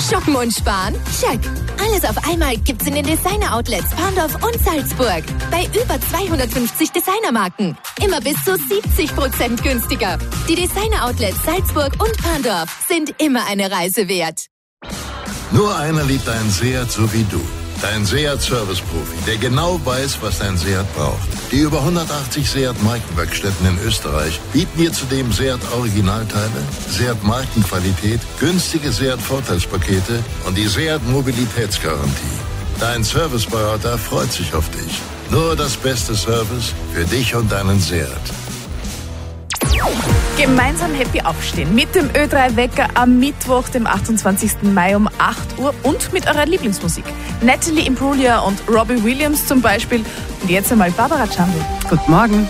Shoppen und sparen? Check. Alles auf einmal gibt's in den Designer-Outlets Parndorf und Salzburg. Bei über 250 Designermarken. Immer bis zu 70% günstiger. Die Designer-Outlets Salzburg und Parndorf sind immer eine Reise wert. Nur einer liebt einen Seat so wie du. Dein Seat-Service-Profi, der genau weiß, was dein Seat braucht. Die über 180 Seat-Markenwerkstätten in Österreich bieten dir zudem Seat-Originalteile, Seat-Markenqualität, günstige Seat-Vorteilspakete und die Seat-Mobilitätsgarantie. Dein Serviceberater freut sich auf dich. Nur das beste Service für dich und deinen Seat. Gemeinsam happy aufstehen mit dem Ö3-Wecker am Mittwoch, dem 28. Mai um 8 Uhr und mit eurer Lieblingsmusik. Natalie Imbruglia und Robbie Williams zum Beispiel. Und jetzt einmal Barbara Chandl. Guten Morgen.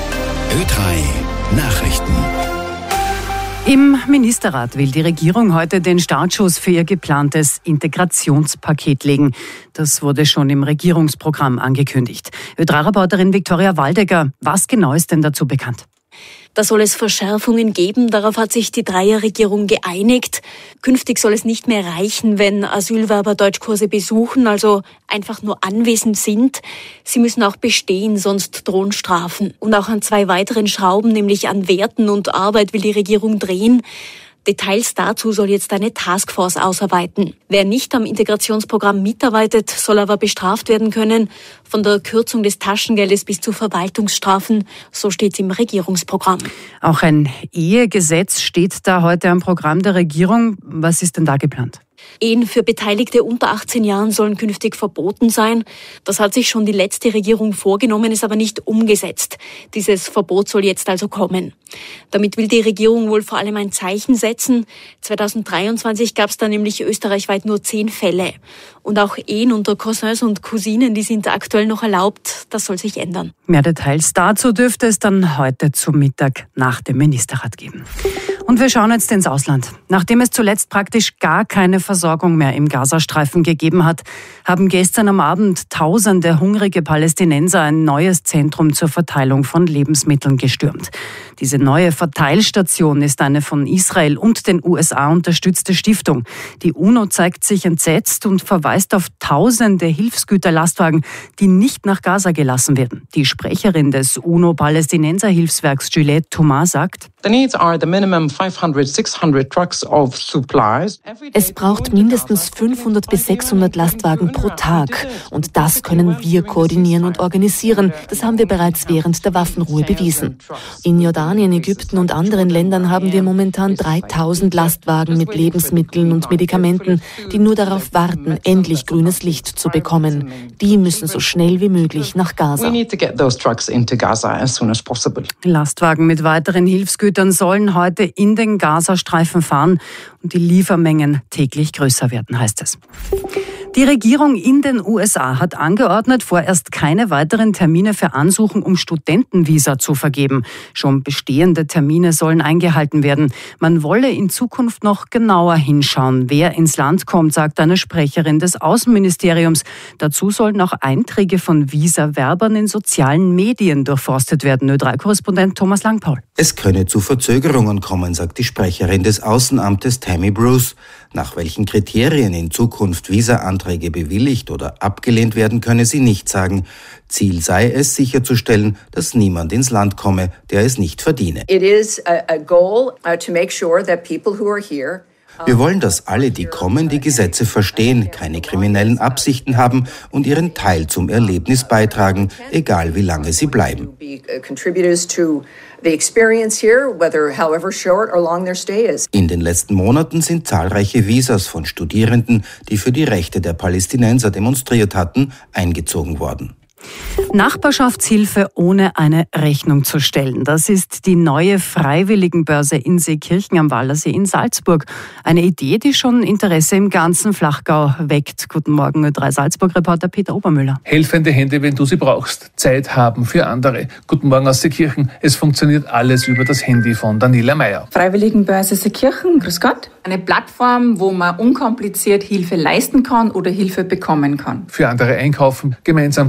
Ö3 Nachrichten. Im Ministerrat will die Regierung heute den Startschuss für ihr geplantes Integrationspaket legen. Das wurde schon im Regierungsprogramm angekündigt. Ö3-Reporterin Viktoria Waldecker, was genau ist denn dazu bekannt? Da soll es Verschärfungen geben, darauf hat sich die Dreierregierung geeinigt. Künftig soll es nicht mehr reichen, wenn Asylwerber Deutschkurse besuchen, also einfach nur anwesend sind. Sie müssen auch bestehen, sonst drohen Strafen. Und auch an 2 weiteren Schrauben, nämlich an Werten und Arbeit, will die Regierung drehen. Details dazu soll jetzt eine Taskforce ausarbeiten. Wer nicht am Integrationsprogramm mitarbeitet, soll aber bestraft werden können. Von der Kürzung des Taschengeldes bis zu Verwaltungsstrafen, so steht es im Regierungsprogramm. Auch ein Ehegesetz steht da heute am Programm der Regierung. Was ist denn da geplant? Ehen für Beteiligte unter 18 Jahren sollen künftig verboten sein. Das hat sich schon die letzte Regierung vorgenommen, ist aber nicht umgesetzt. Dieses Verbot soll jetzt also kommen. Damit will die Regierung wohl vor allem ein Zeichen setzen. 2023 gab es da nämlich österreichweit nur 10 Fälle. Und auch Ehen unter Cousins und Cousinen, die sind aktuell noch erlaubt. Das soll sich ändern. Mehr Details dazu dürfte es dann heute zum Mittag nach dem Ministerrat geben. Und wir schauen jetzt ins Ausland. Nachdem es zuletzt praktisch gar keine Versorgung mehr im Gazastreifen gegeben hat, haben gestern am Abend tausende hungrige Palästinenser ein neues Zentrum zur Verteilung von Lebensmitteln gestürmt. Diese neue Verteilstation ist eine von Israel und den USA unterstützte Stiftung. Die UNO zeigt sich entsetzt und verweist auf tausende Hilfsgüterlastwagen, die nicht nach Gaza gelassen werden. Die Sprecherin des UNO-Palästinenser-Hilfswerks Juliette Thomas sagt: Es braucht mindestens 500 bis 600 Lastwagen pro Tag. Und das können wir koordinieren und organisieren. Das haben wir bereits während der Waffenruhe bewiesen. In Jordanien, Ägypten und anderen Ländern haben wir momentan 3000 Lastwagen mit Lebensmitteln und Medikamenten, die nur darauf warten, endlich grünes Licht zu bekommen. Die müssen so schnell wie möglich nach Gaza. Lastwagen mit weiteren Hilfsgütern sollen heute in den Gazastreifen fahren und die Liefermengen täglich größer werden, heißt es. Die Regierung in den USA hat angeordnet, vorerst keine weiteren Termine für Ansuchen um Studentenvisa zu vergeben. Schon bestehende Termine sollen eingehalten werden. Man wolle in Zukunft noch genauer hinschauen, wer ins Land kommt, sagt eine Sprecherin des Außenministeriums. Dazu sollen auch Einträge von Visa-Werbern in sozialen Medien durchforstet werden. Ö3-Korrespondent Thomas Langpaul. Es könne zu Verzögerungen kommen, sagt die Sprecherin des Außenamtes Tammy Bruce. Nach welchen Kriterien in Zukunft Visa-Anträge bewilligt oder abgelehnt werden, könne sie nicht sagen. Ziel sei es, sicherzustellen, dass niemand ins Land komme, der es nicht verdiene. It is a goal to make sure that people who are here Wir wollen, dass alle, die kommen, die Gesetze verstehen, keine kriminellen Absichten haben und ihren Teil zum Erlebnis beitragen, egal wie lange sie bleiben. In den letzten Monaten sind zahlreiche Visas von Studierenden, die für die Rechte der Palästinenser demonstriert hatten, eingezogen worden. Nachbarschaftshilfe ohne eine Rechnung zu stellen. Das ist die neue Freiwilligenbörse in Seekirchen am Wallersee in Salzburg. Eine Idee, die schon Interesse im ganzen Flachgau weckt. Guten Morgen, Ö3 Salzburg-Reporter Peter Obermüller. Helfende Hände, wenn du sie brauchst. Zeit haben für andere. Guten Morgen aus Seekirchen. Es funktioniert alles über das Handy von Daniela Meyer. Freiwilligenbörse Seekirchen, grüß Gott. Eine Plattform, wo man unkompliziert Hilfe leisten kann oder Hilfe bekommen kann. Für andere einkaufen, gemeinsam zum Arzt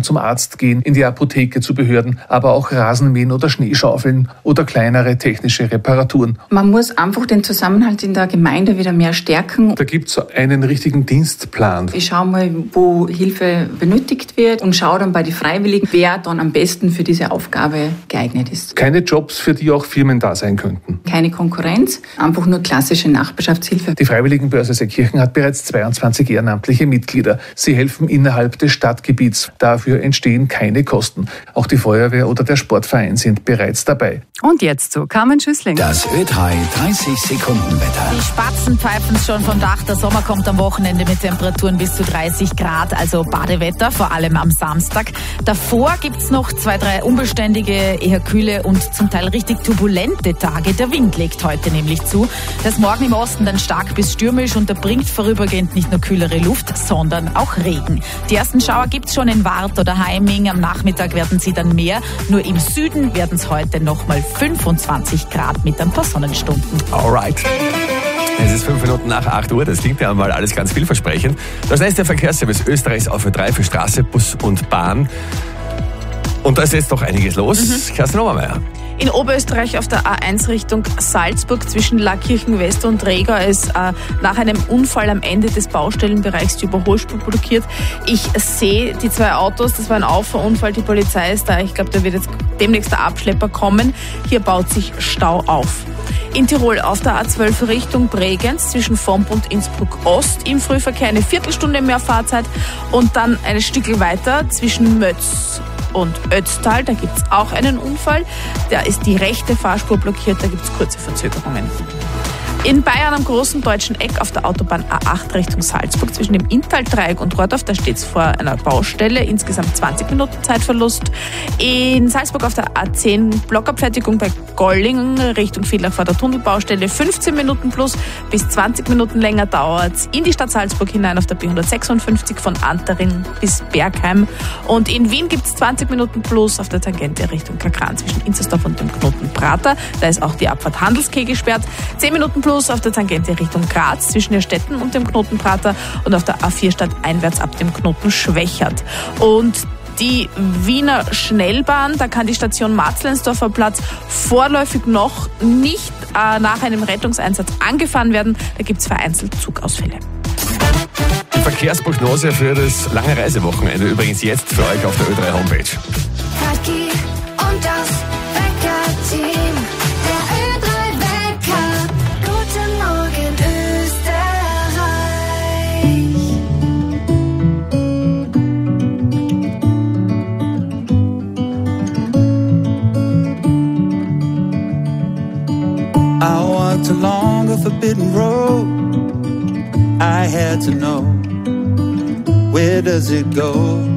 Arzt gehen, in die Apotheke zu Behörden, aber auch Rasenmähen oder Schneeschaufeln oder kleinere technische Reparaturen. Man muss einfach den Zusammenhalt in der Gemeinde wieder mehr stärken. Da gibt es so einen richtigen Dienstplan. Ich schaue mal, wo Hilfe benötigt wird und schaue dann bei den Freiwilligen, wer dann am besten für diese Aufgabe geeignet ist. Keine Jobs, für die auch Firmen da sein könnten. Keine Konkurrenz, einfach nur klassische Nachbarschaftshilfe. Die Freiwilligenbörse Seekirchen hat bereits 22 ehrenamtliche Mitglieder. Sie helfen innerhalb des Stadtgebiets. Dafür entstehen keine Kosten. Auch die Feuerwehr oder der Sportverein sind bereits dabei. Und jetzt zu Carmen Schüssling. Das Ö3 30-Sekunden-Wetter. Die Spatzen pfeifen schon vom Dach. Der Sommer kommt am Wochenende mit Temperaturen bis zu 30 Grad, also Badewetter, vor allem am Samstag. Davor gibt's noch 2, 3 unbeständige, eher kühle und zum Teil richtig turbulente Tage. Der Wind legt heute nämlich zu. Das ist morgen im Osten dann stark bis stürmisch und der bringt vorübergehend nicht nur kühlere Luft, sondern auch Regen. Die ersten Schauer gibt's schon in Wart oder Heiming. Am Nachmittag werden sie dann mehr. Nur im Süden werden es heute nochmal 25 Grad mit ein paar Sonnenstunden. Alright. Es ist 5 Minuten nach 8 Uhr, das klingt ja mal alles ganz vielversprechend. Das ist der Verkehrsservice Österreichs auf Ö3 für Straße, Bus und Bahn. Und da ist jetzt doch einiges los. Kerstin Obermeier. In Oberösterreich auf der A1 Richtung Salzburg zwischen Lackirchen West und Rega ist nach einem Unfall am Ende des Baustellenbereichs die Überholspur blockiert. Ich sehe die 2 Autos, das war ein Auffahrunfall, die Polizei ist da. Ich glaube, da wird jetzt demnächst der Abschlepper kommen. Hier baut sich Stau auf. In Tirol auf der A12 Richtung Bregenz zwischen Vomp und Innsbruck Ost im Frühverkehr eine Viertelstunde mehr Fahrzeit und dann ein Stückchen weiter zwischen Mötz und Ötztal, da gibt es auch einen Unfall. Da ist die rechte Fahrspur blockiert, da gibt es kurze Verzögerungen. In Bayern am großen deutschen Eck auf der Autobahn A8 Richtung Salzburg zwischen dem Inntal-Dreieck und Rordorf, da steht es vor einer Baustelle, insgesamt 20 Minuten Zeitverlust. In Salzburg auf der A10 Blockabfertigung bei Golling Richtung Villach vor der Tunnelbaustelle 15 Minuten plus, bis 20 Minuten länger dauert. In die Stadt Salzburg hinein auf der B156 von Antering bis Bergheim. Und in Wien gibt es 20 Minuten plus auf der Tangente Richtung Kakran zwischen Inzersdorf und dem Knoten Prater. Da ist auch die Abfahrt Handelskeh gesperrt. 10 Minuten plus auf der Tangente Richtung Graz zwischen Erstetten und dem Knoten Prater und auf der A4 stadteinwärts ab dem Knoten Schwächert. Und die Wiener Schnellbahn, da kann die Station Marzleinsdorfer Platz vorläufig noch nicht nach einem Rettungseinsatz angefahren werden. Da gibt es vereinzelt Zugausfälle. Die Verkehrsprognose für das lange Reisewochenende übrigens jetzt für euch auf der Ö3 Homepage. Kathi und das Wecker-Team. I walked along a forbidden road. I had to know, where does it go?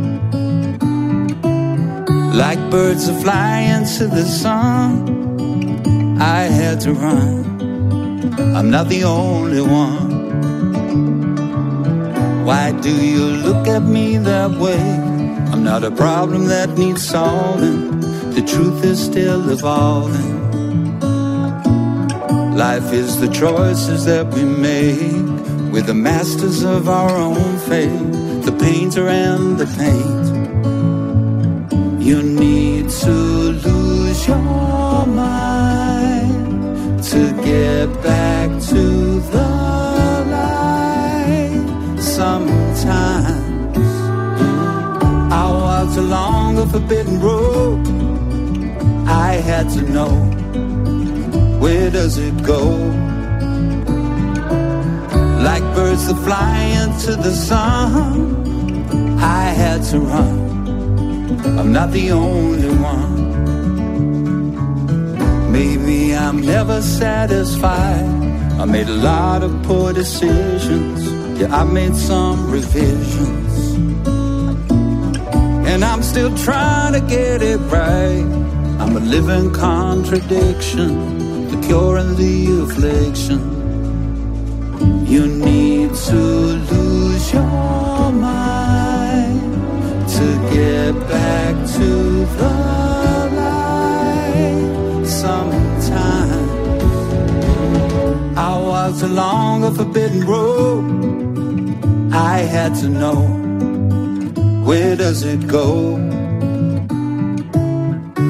Like birds are flying to the sun, I had to run. I'm not the only one. Why do you look at me that way? I'm not a problem that needs solving. The truth is still evolving. Life is the choices that we make. We're the masters of our own fate. The painter and the paint. You need to lose your mind to get back to the light. Sometimes I walked along a forbidden road. I had to know, where does it go? Like birds that fly into the sun, I had to run. I'm not the only one. Maybe I'm never satisfied. I made a lot of poor decisions. Yeah, I made some revisions. And I'm still trying to get it right. I'm a living contradiction, the cure and the affliction. You need to lose your mind to get back to the light. Sometimes I walked along a forbidden road. I had to know, where does it go?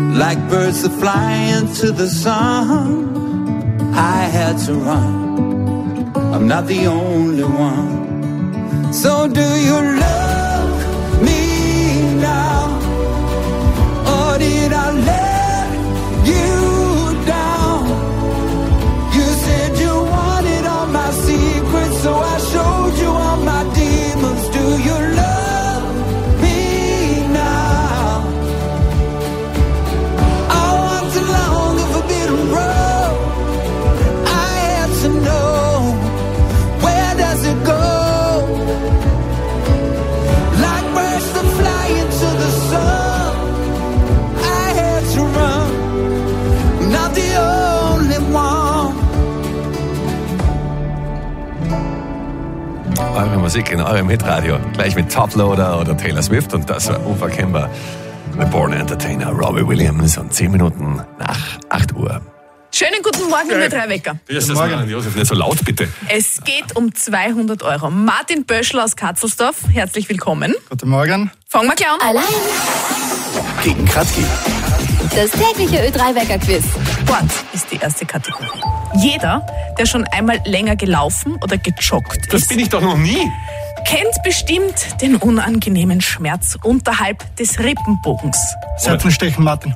Like birds that fly into the sun, I had to run. I'm not the only one. So do you love me now? Or did I let you down? You said you wanted all my secrets, so I showed you all my demons. Do you love me now? I walked along the forbidden road. I had to know, where does it go? Like birds that fly into the sun, I had to run. I'm not the only one. Eure Musik in eurem Hitradio. Gleich mit Toploader oder Taylor Swift und das war unverkennbar. The Born Entertainer Robbie Williams und 10 Minuten nach 8 Uhr. Schönen guten Morgen, liebe drei Wecker. Grüß Morgen. Josef, nicht so laut, bitte. Es geht um 200 Euro. Martin Böschl aus Katzelsdorf, herzlich willkommen. Guten Morgen. Fangen wir gleich an. Allein Gegen Kratki. das tägliche Ö3-Wecker-Quiz. Sport ist die erste Kategorie. Jeder, der schon einmal länger gelaufen oder gejoggt ist. Das bin ich doch noch nie. Kennt bestimmt den unangenehmen Schmerz unterhalb des Rippenbogens. Seitenstechen, Martin.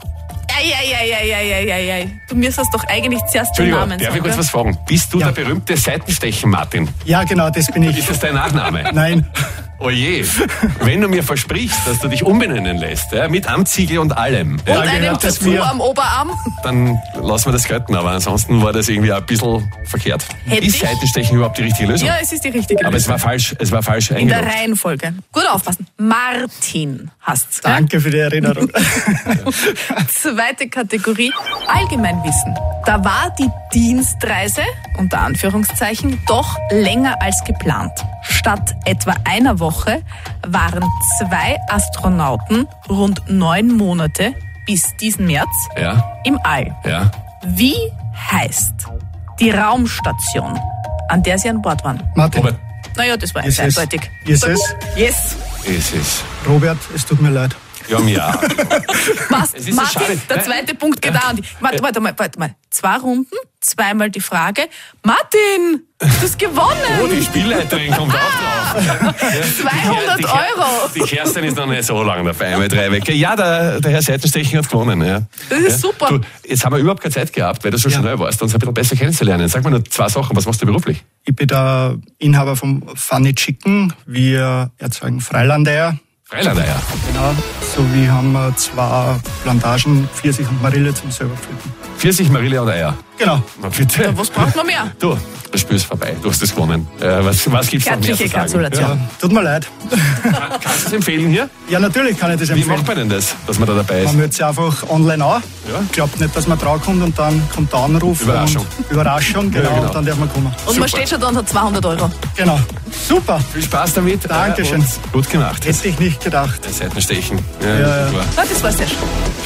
Ei. Du müsstest doch eigentlich zuerst den Namen sagen. Darf ich kurz was fragen? Bist du der berühmte Seitenstechen, Martin? Ja, genau, das bin ich. Ist das dein Nachname? Nein. Oje, wenn du mir versprichst, dass du dich umbenennen lässt, ja, mit Amtssiegel und allem. Und einem Tattoo am Oberarm. Dann lassen wir das gelten, aber ansonsten war das irgendwie ein bisschen verkehrt. Ist Seitenstechen überhaupt die richtige Lösung? Ja, es ist die richtige Lösung. Aber es war falsch in der Reihenfolge. Gut aufpassen. Martin hast du. Danke für die Erinnerung. Zweite Kategorie, Allgemeinwissen. Da war die Dienstreise, unter Anführungszeichen, doch länger als geplant. Statt etwa einer Woche waren 2 Astronauten rund 9 Monate bis diesen März im All. Ja. Wie heißt die Raumstation, an der sie an Bord waren? Martin. Robert. Naja, das war jetzt eindeutig. Yes. Yes. Robert, es tut mir leid. Ja. Passt. Es ist Martin, schade. der zweite Punkt geht an. Warte mal. 2 Runden, zweimal die Frage. Martin, du hast gewonnen. Oh, die Spielleiterin kommt auch drauf. 200 Euro. Die Kerstin ist noch nicht so lange dabei bei 3 Wecker. Ja, der Herr Seitenstechen hat gewonnen. Ja. Das ist super. Du, jetzt haben wir überhaupt keine Zeit gehabt, weil du so schnell warst, uns ein bisschen besser kennenzulernen. Sag mal nur 2 Sachen. Was machst du beruflich? Ich bin der Inhaber vom Funny Chicken. Wir erzeugen Freilandeier. Freilandeier? Genau. So wie haben wir 2 Plantagen, Pfirsich und Marille zum selber pflücken. Pfirsich, Marille und Eier? Genau. Na bitte. Ja, was braucht man mehr? Du, das Spiel ist vorbei. Du hast es gewonnen. Was gibt's noch mehr zu sagen? Gratulation. Ja, tut mir leid. Kannst du es empfehlen hier? Ja, natürlich kann ich das empfehlen. Wie macht man denn das, dass man da dabei ist? Man hört sich einfach online an. Ja. Glaubt nicht, dass man draufkommt und dann kommt der Anruf. Überraschung, genau. Und dann darf man kommen. Und man steht schon da und hat 200 Euro. Genau. Super. Viel Spaß damit. Dankeschön. Und gut gemacht. Hätte ich nicht gedacht. Seitenstechen. Ja. Das war sehr schön.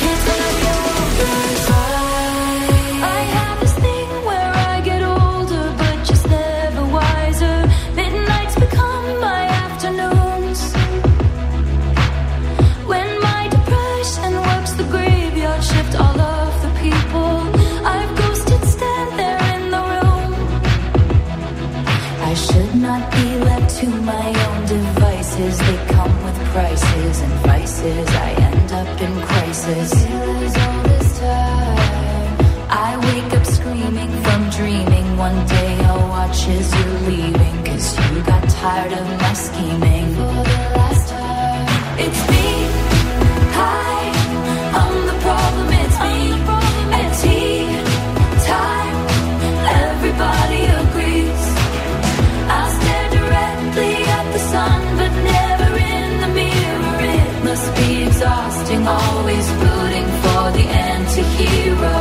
They come with prices and vices. I end up in crisis. All this time, I wake up screaming from dreaming. One day I'll watch as you're leaving, 'cause you got tired of my scheming. For the last time, it's me. Hi, I'm the problem. It's me. At tea time, everybody agrees. I stare directly at the sun, but never in the mirror. It must be exhausting, always rooting for the anti-hero.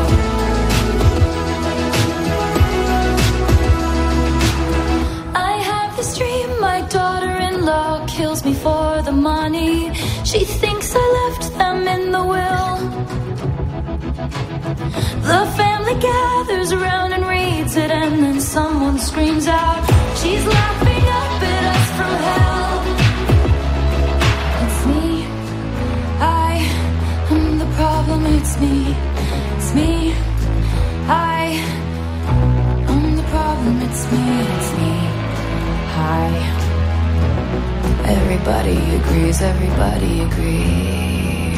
I have this dream, my daughter-in-law kills me for the money. She thinks I left them in the will. The family gathers around and reads it, and then someone screams out, she's laughing up at us from hell. It's me, I am the problem, it's me. everybody agrees, everybody agrees.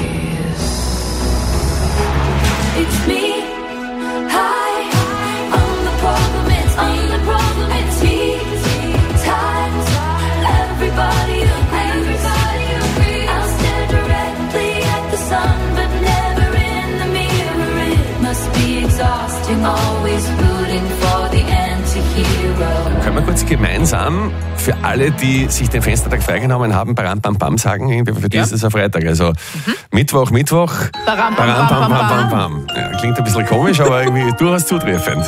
It's me, hi, I'm the problem, it's me, times, everybody agrees, I'll stare directly at the sun, but never in the mirror, it must be exhausting, always rooting for the anti-hero. Können wir kurz gemeinsam für alle, die sich den Fenstertag freigenommen haben, Baram Bam Bam sagen? Irgendwie für die ist es ein Freitag. Also Mittwoch. Baram Bam Bam Bam Bam. Ja, klingt ein bisschen komisch, aber irgendwie durchaus zutreffend.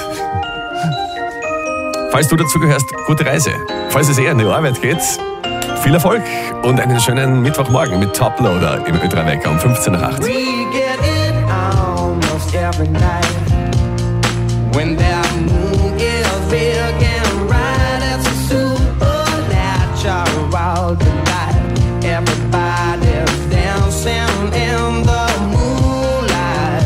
Falls du dazu gehörst, gute Reise. Falls es eher in die Arbeit geht, viel Erfolg und einen schönen Mittwochmorgen mit Toploader im Ö3 Wecker um 15:08 Uhr. We get it almost every night. When that moon is big and bright, it's a supernatural delight. Everybody's dancing in the moonlight.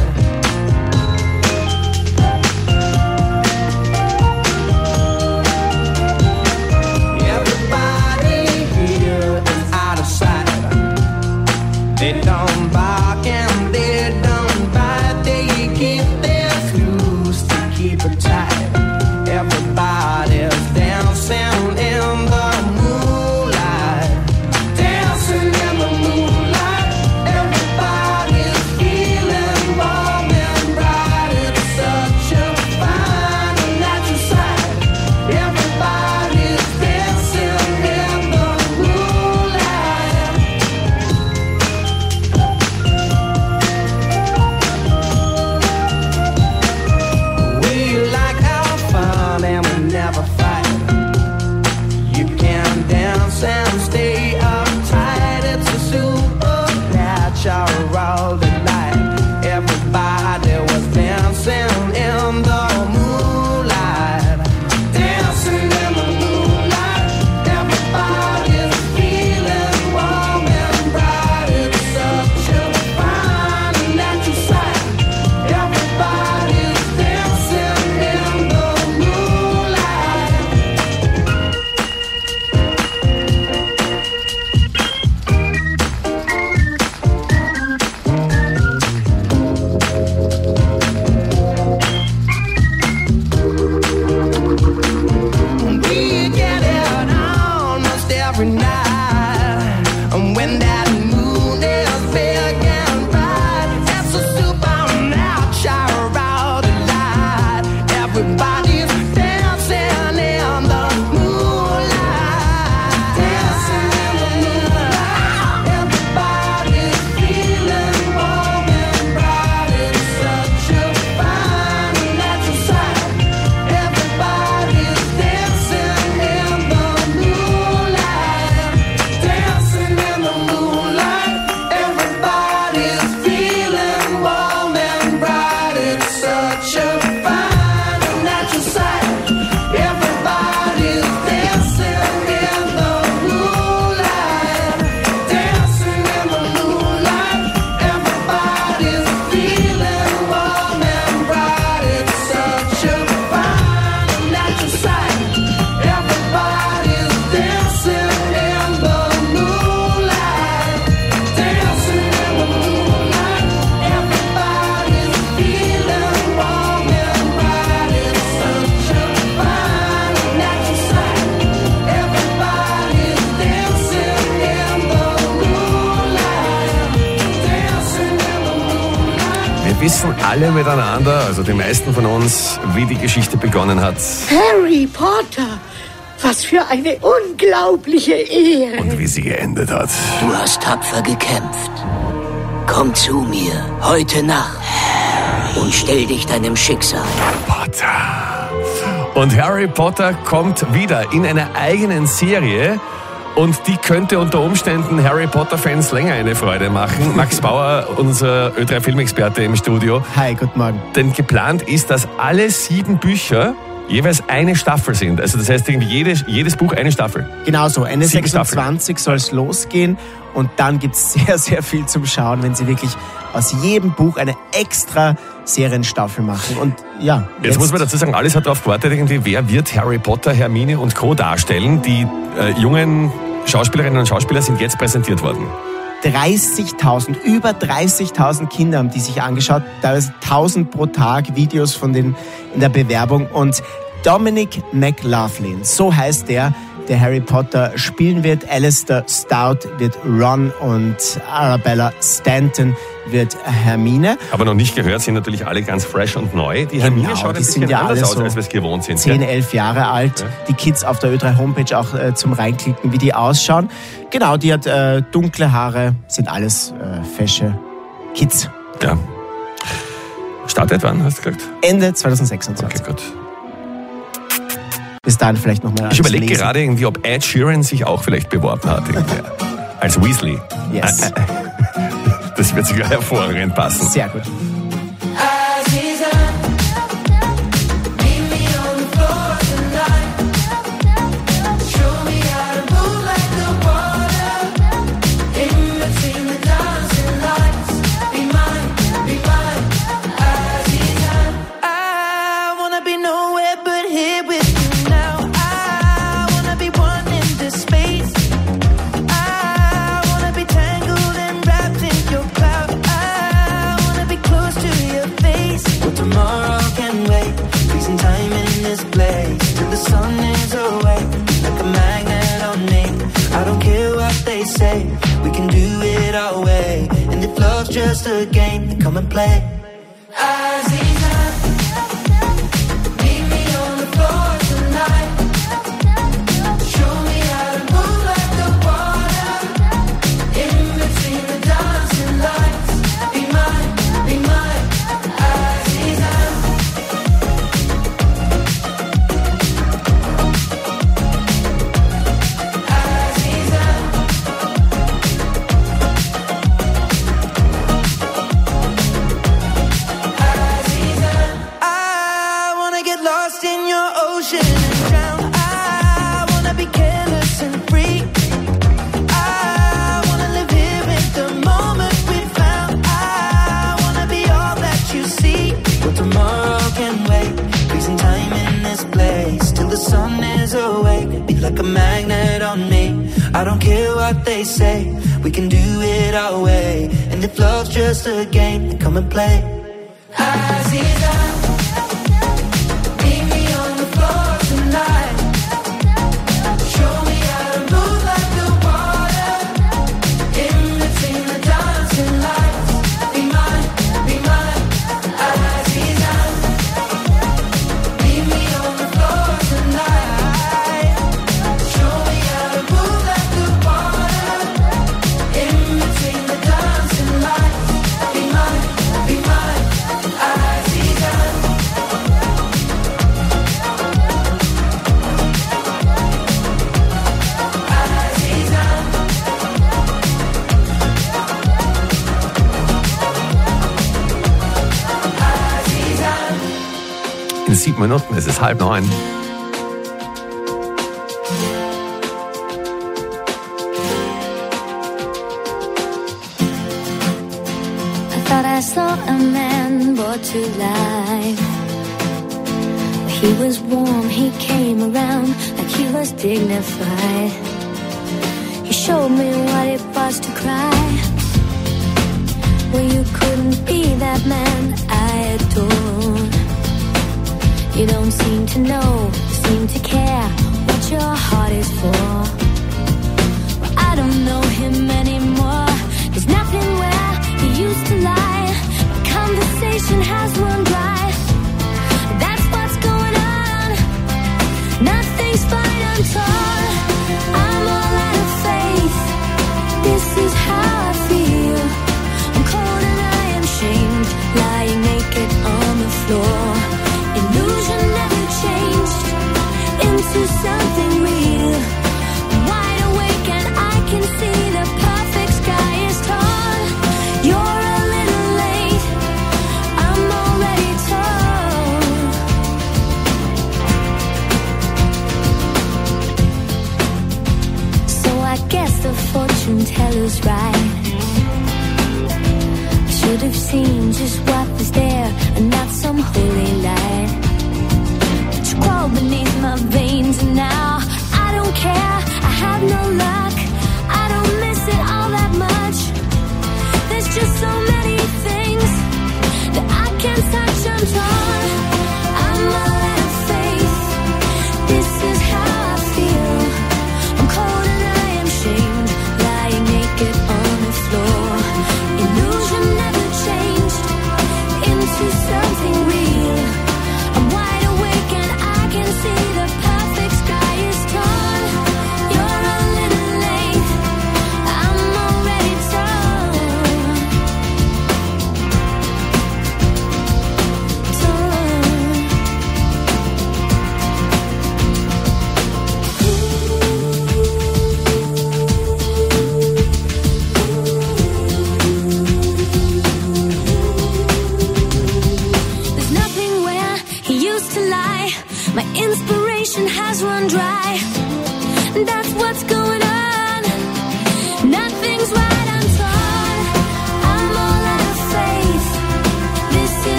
Everybody here is out of sight. They don't bark and they don't bite. They keep their clues to keep it tight. Everybody's dancing in the moonlight. Dancing in the moonlight. Everybody's feeling warm and bright. It's such a fine and natural sight. Everybody's dancing in the moonlight. We like our fun and we never fight. You can dance and stay uptight. It's a supernatural delight. Everybody was dancing in the moonlight. Dancing in the moonlight. Everybody's feeling warm and bright. It's such a fine and natural sight. Everybody's dancing in the moonlight. We get it almost every night. And when that moon is big and bright, it's a supernatural delight. Everybody's dancing in the moonlight. Dancing in the moonlight. Everybody's feeling warm and bright. It's such a fine and natural sight. Everybody's dancing in the moonlight. Dancing in the moonlight. Everybody's feeling warm and bright. It's such a fine and natural sight. Everybody's dancing in the moonlight. Dancing in the moonlight. Everybody's feeling warm and bright. It's such a fine and natural sight. Everybody's dancing in the moonlight. Dancing in the moonlight. Everybody's feeling warm and bright. It's such a fine and natural sight. Everybody's dancing in the moonlight. Dancing in the moonlight. Wir wissen alle miteinander, also die meisten von uns, wie die Geschichte begonnen hat Harry Potter, was für eine unglaubliche Ehre. und wie sie geendet hat. Du hast tapfer gekämpft. Komm zu mir heute Nacht und stell dich deinem Schicksal. Und Harry Potter kommt wieder in einer eigenen Serie und die könnte unter Umständen Harry Potter-Fans länger eine Freude machen. Max Bauer, unser Ö3-Filmexperte im Studio. Hi, guten Morgen. Denn geplant ist, dass alle 7 Bücher jeweils eine Staffel sind. Also das heißt, irgendwie jedes Buch eine Staffel. Genau so, Ende 7 26 soll es losgehen und dann gibt es sehr, sehr viel zum Schauen, wenn sie wirklich aus jedem Buch eine extra Serienstaffel machen. Und ja, Jetzt muss man dazu sagen, alles hat darauf gewartet, irgendwie, wer wird Harry Potter, Hermine und Co. darstellen. Die jungen Schauspielerinnen und Schauspieler sind jetzt präsentiert worden. 30.000, über 30.000 Kinder haben die sich angeschaut. Da ist 1.000 pro Tag Videos von denen in der Bewerbung. Und Dominic McLaughlin, so heißt der Harry Potter spielen wird. Alistair Stout wird Ron und Arabella Stanton wird Hermine. Aber noch nicht gehört, sind natürlich alle ganz fresh und neu. Die Hermine schaut ein bisschen anders aus, als wir es gewohnt sind. 10, 11 Jahre alt. Ja. Die Kids auf der Ö3 Homepage auch zum Reinklicken, wie die ausschauen. Genau, die hat dunkle Haare, sind alles fesche Kids. Ja. Startet wann, hast du gesagt? Ende 2026. Okay, gut. Bis dahin vielleicht nochmal. Ich überlege gerade irgendwie, ob Ed Sheeran sich auch vielleicht beworben hat. Als Weasley. Yes. Das wird sogar hervorragend passen. Sehr gut. We can do it our way, and if love's just a game, then come and play. Like a magnet on me. I don't care what they say. We can do it our way. And if love's just a game, then come and play. Meet me on the floor tonight. Show me how to move like the water. In between the dancing lights. Be mine, be mine. Meet me on the floor tonight. In 7 Minuten ist es 8:30. I saw a man brought to life. He was warm, he came around like he was dignified. He showed me what it was to cry. Well, you couldn't be that man I adore. You don't seem to know, seem to care what your heart is for. Well, I don't know him anymore. There's nothing where he used to lie. My conversation has run dry. That's what's going on. Nothing's fine, I'm torn. I'm all out of faith. This is how I feel. I'm cold and I am shamed, lying naked on the floor. Illusion never changed into something real. I'm wide awake and I can see the perfect sky is tall. You're a little late, I'm already told. So I guess the fortune teller's right. I should have seen just what was there and not some holy light. It's crawled beneath my veins and now I don't care, I have no luck.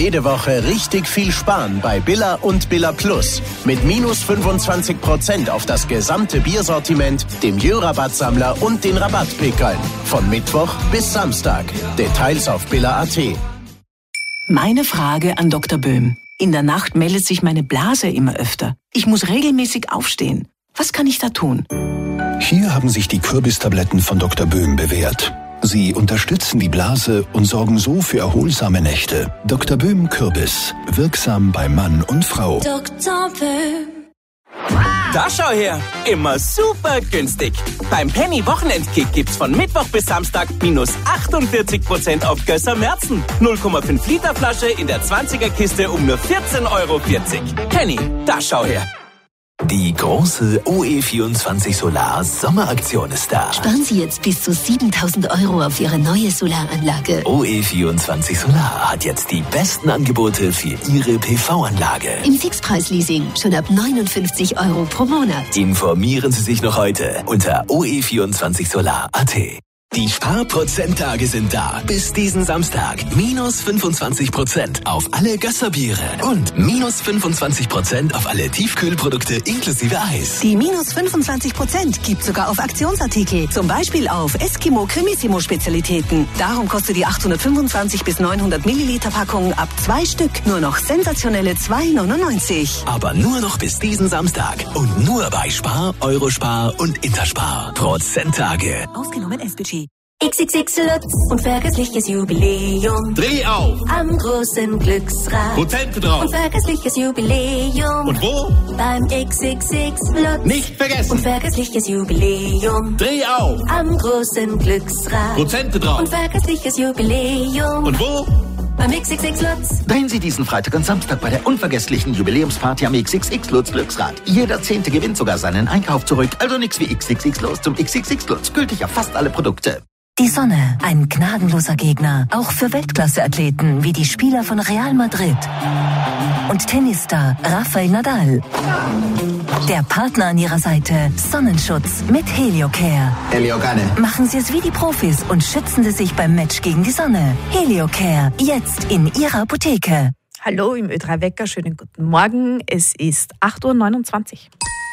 jede Woche richtig viel sparen bei Billa und Billa Plus. Mit minus 25% auf das gesamte Biersortiment, dem Jö-Rabattsammler und den Rabattpickeln. Von Mittwoch bis Samstag. Details auf billa.at. Meine Frage an Dr. Böhm. In der Nacht meldet sich meine Blase immer öfter. Ich muss regelmäßig aufstehen. Was kann ich da tun? Hier haben sich die Kürbistabletten von Dr. Böhm bewährt. Sie unterstützen die Blase und sorgen so für erholsame Nächte. Dr. Böhm Kürbis. Wirksam bei Mann und Frau. Dr. Böhm. Da schau her, immer super günstig. Beim Penny Wochenendkick gibt's von Mittwoch bis Samstag minus 48% auf Gösser Märzen. 0,5 Liter Flasche in der 20er Kiste um nur 14,40 Euro. Penny, da schau her. Die große OE24 Solar Sommeraktion ist da. Sparen Sie jetzt bis zu 7.000 Euro auf Ihre neue Solaranlage. OE24 Solar hat jetzt die besten Angebote für Ihre PV-Anlage. Im Fixpreisleasing schon ab 59 Euro pro Monat. Informieren Sie sich noch heute unter oe24solar.at. Die Sparprozenttage sind da. Bis diesen Samstag. Minus 25% auf alle Gösserbiere. Und minus 25% auf alle Tiefkühlprodukte inklusive Eis. Die minus 25% gibt sogar auf Aktionsartikel. Zum Beispiel auf Eskimo Cremissimo Spezialitäten. Darum kostet die 825 bis 900 Milliliter Packung ab 2 Stück nur noch sensationelle 2,99. Aber nur noch bis diesen Samstag. Und nur bei Spar, Eurospar und Interspar. Prozenttage. Ausgenommen S-Budget. XXX Lutz, unvergessliches Jubiläum. Dreh auf! Am großen Glücksrad. Prozente drauf! Unvergessliches Jubiläum. Und wo? Beim XXX Lutz. Nicht vergessen! Unvergessliches Jubiläum. Dreh auf! Am großen Glücksrad. Prozente drauf! Unvergessliches Jubiläum. Und wo? Beim XXX Lutz. Drehen Sie diesen Freitag und Samstag bei der unvergesslichen Jubiläumsparty am XXX Lutz Glücksrad. Jeder 10. gewinnt sogar seinen Einkauf zurück. Also nix wie XXX Lutz zum XXX Lutz. Gültig auf fast alle Produkte. Die Sonne, ein gnadenloser Gegner, auch für Weltklasse-Athleten wie die Spieler von Real Madrid. Und Tennisstar Rafael Nadal. Der Partner an ihrer Seite, Sonnenschutz mit Heliocare. Heliocare. Machen Sie es wie die Profis und schützen Sie sich beim Match gegen die Sonne. Heliocare, jetzt in Ihrer Apotheke. Hallo im Ö3 Wecker, schönen guten Morgen. Es ist 8.29 Uhr.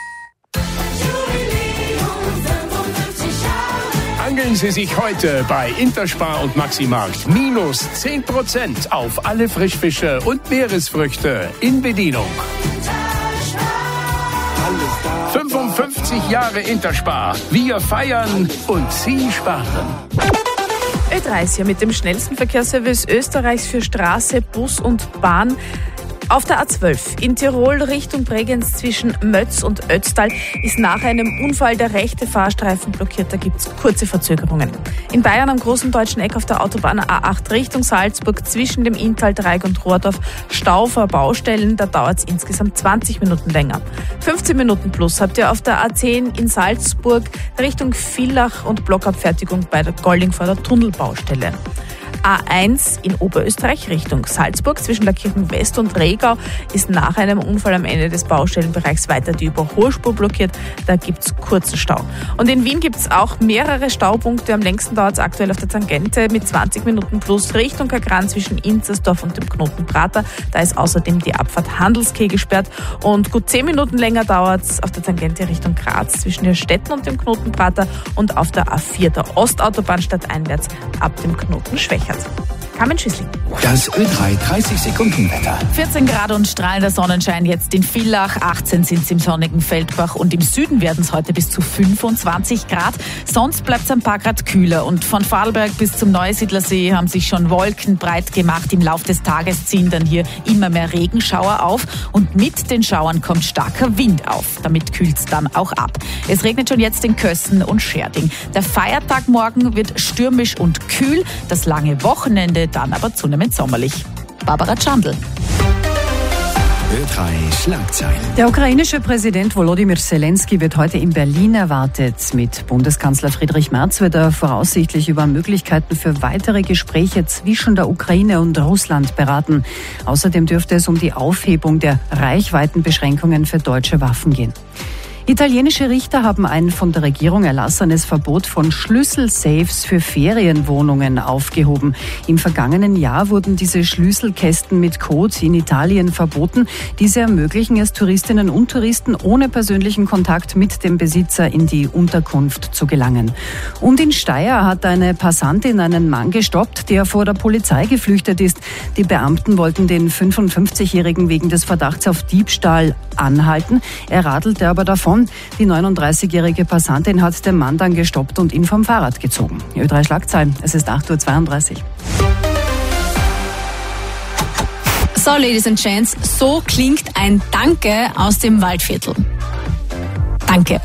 Angeln Sie sich heute bei Interspar und Maximarkt. Minus 10% auf alle Frischfische und Meeresfrüchte in Bedienung. 55 Jahre Interspar. Wir feiern und Sie sparen. Ö3 ist ja mit dem schnellsten Verkehrsservice Österreichs für Straße, Bus und Bahn. Auf der A12 in Tirol Richtung Bregenz zwischen Mötz und Ötztal ist nach einem Unfall der rechte Fahrstreifen blockiert. Da gibt es kurze Verzögerungen. In Bayern am großen deutschen Eck auf der Autobahn A8 Richtung Salzburg zwischen dem Inntal-Dreieck und Rohrdorf Stau vor Baustellen. Da dauert es insgesamt 20 Minuten länger. 15 Minuten plus habt ihr auf der A10 in Salzburg Richtung Villach und Blockabfertigung bei der Goldingforder Tunnelbaustelle. A1 in Oberösterreich Richtung Salzburg zwischen Lackirchen West und Regau ist nach einem Unfall am Ende des Baustellenbereichs weiter die Überholspur blockiert. Da gibt es kurzen Stau. Und in Wien gibt es auch mehrere Staupunkte. Am längsten dauert es aktuell auf der Tangente mit 20 Minuten plus Richtung Kagran zwischen Inzersdorf und dem Knoten Prater. Da ist außerdem die Abfahrt Handelskeh gesperrt. Und gut 10 Minuten länger dauert es auf der Tangente Richtung Graz zwischen Irrstetten und dem Knoten Prater und auf der A4 der Ostautobahn stadteinwärts ab dem Knoten Schwächert. Carmen Schüssling. Das Ö3 30-Sekunden-Wetter. 14 Grad und strahlender Sonnenschein jetzt in Villach, 18 sind es im sonnigen Feldbach und im Süden werden es heute bis zu 25 Grad. Sonst bleibt es ein paar Grad kühler und von Vorarlberg bis zum Neusiedlersee haben sich schon Wolken breit gemacht. Im Laufe des Tages ziehen dann hier immer mehr Regenschauer auf und mit den Schauern kommt starker Wind auf. Damit kühlt es dann auch ab. Es regnet schon jetzt in Kössen und Scherding. Der Feiertag morgen wird stürmisch und kühl, das lange Wochenende dann aber zunehmend sommerlich. Barbara Tschandl. Ö3 Schlagzeilen. Der ukrainische Präsident Volodymyr Zelensky wird heute in Berlin erwartet. Mit Bundeskanzler Friedrich Merz wird er voraussichtlich über Möglichkeiten für weitere Gespräche zwischen der Ukraine und Russland beraten. Außerdem dürfte es um die Aufhebung der Reichweitenbeschränkungen für deutsche Waffen gehen. Italienische Richter haben ein von der Regierung erlassenes Verbot von Schlüsselsafes für Ferienwohnungen aufgehoben. Im vergangenen Jahr wurden diese Schlüsselkästen mit Code in Italien verboten. Diese ermöglichen es Touristinnen und Touristen ohne persönlichen Kontakt mit dem Besitzer in die Unterkunft zu gelangen. Und in Steyr hat eine Passantin einen Mann gestoppt, der vor der Polizei geflüchtet ist. Die Beamten wollten den 55-Jährigen wegen des Verdachts auf Diebstahl anhalten. Er radelte aber davon. Die 39-jährige Passantin hat den Mann dann gestoppt und ihn vom Fahrrad gezogen. Ö3 Schlagzeilen, es ist 8:32 Uhr. So, Ladies and Gents, so klingt ein Danke aus dem Waldviertel. Danke.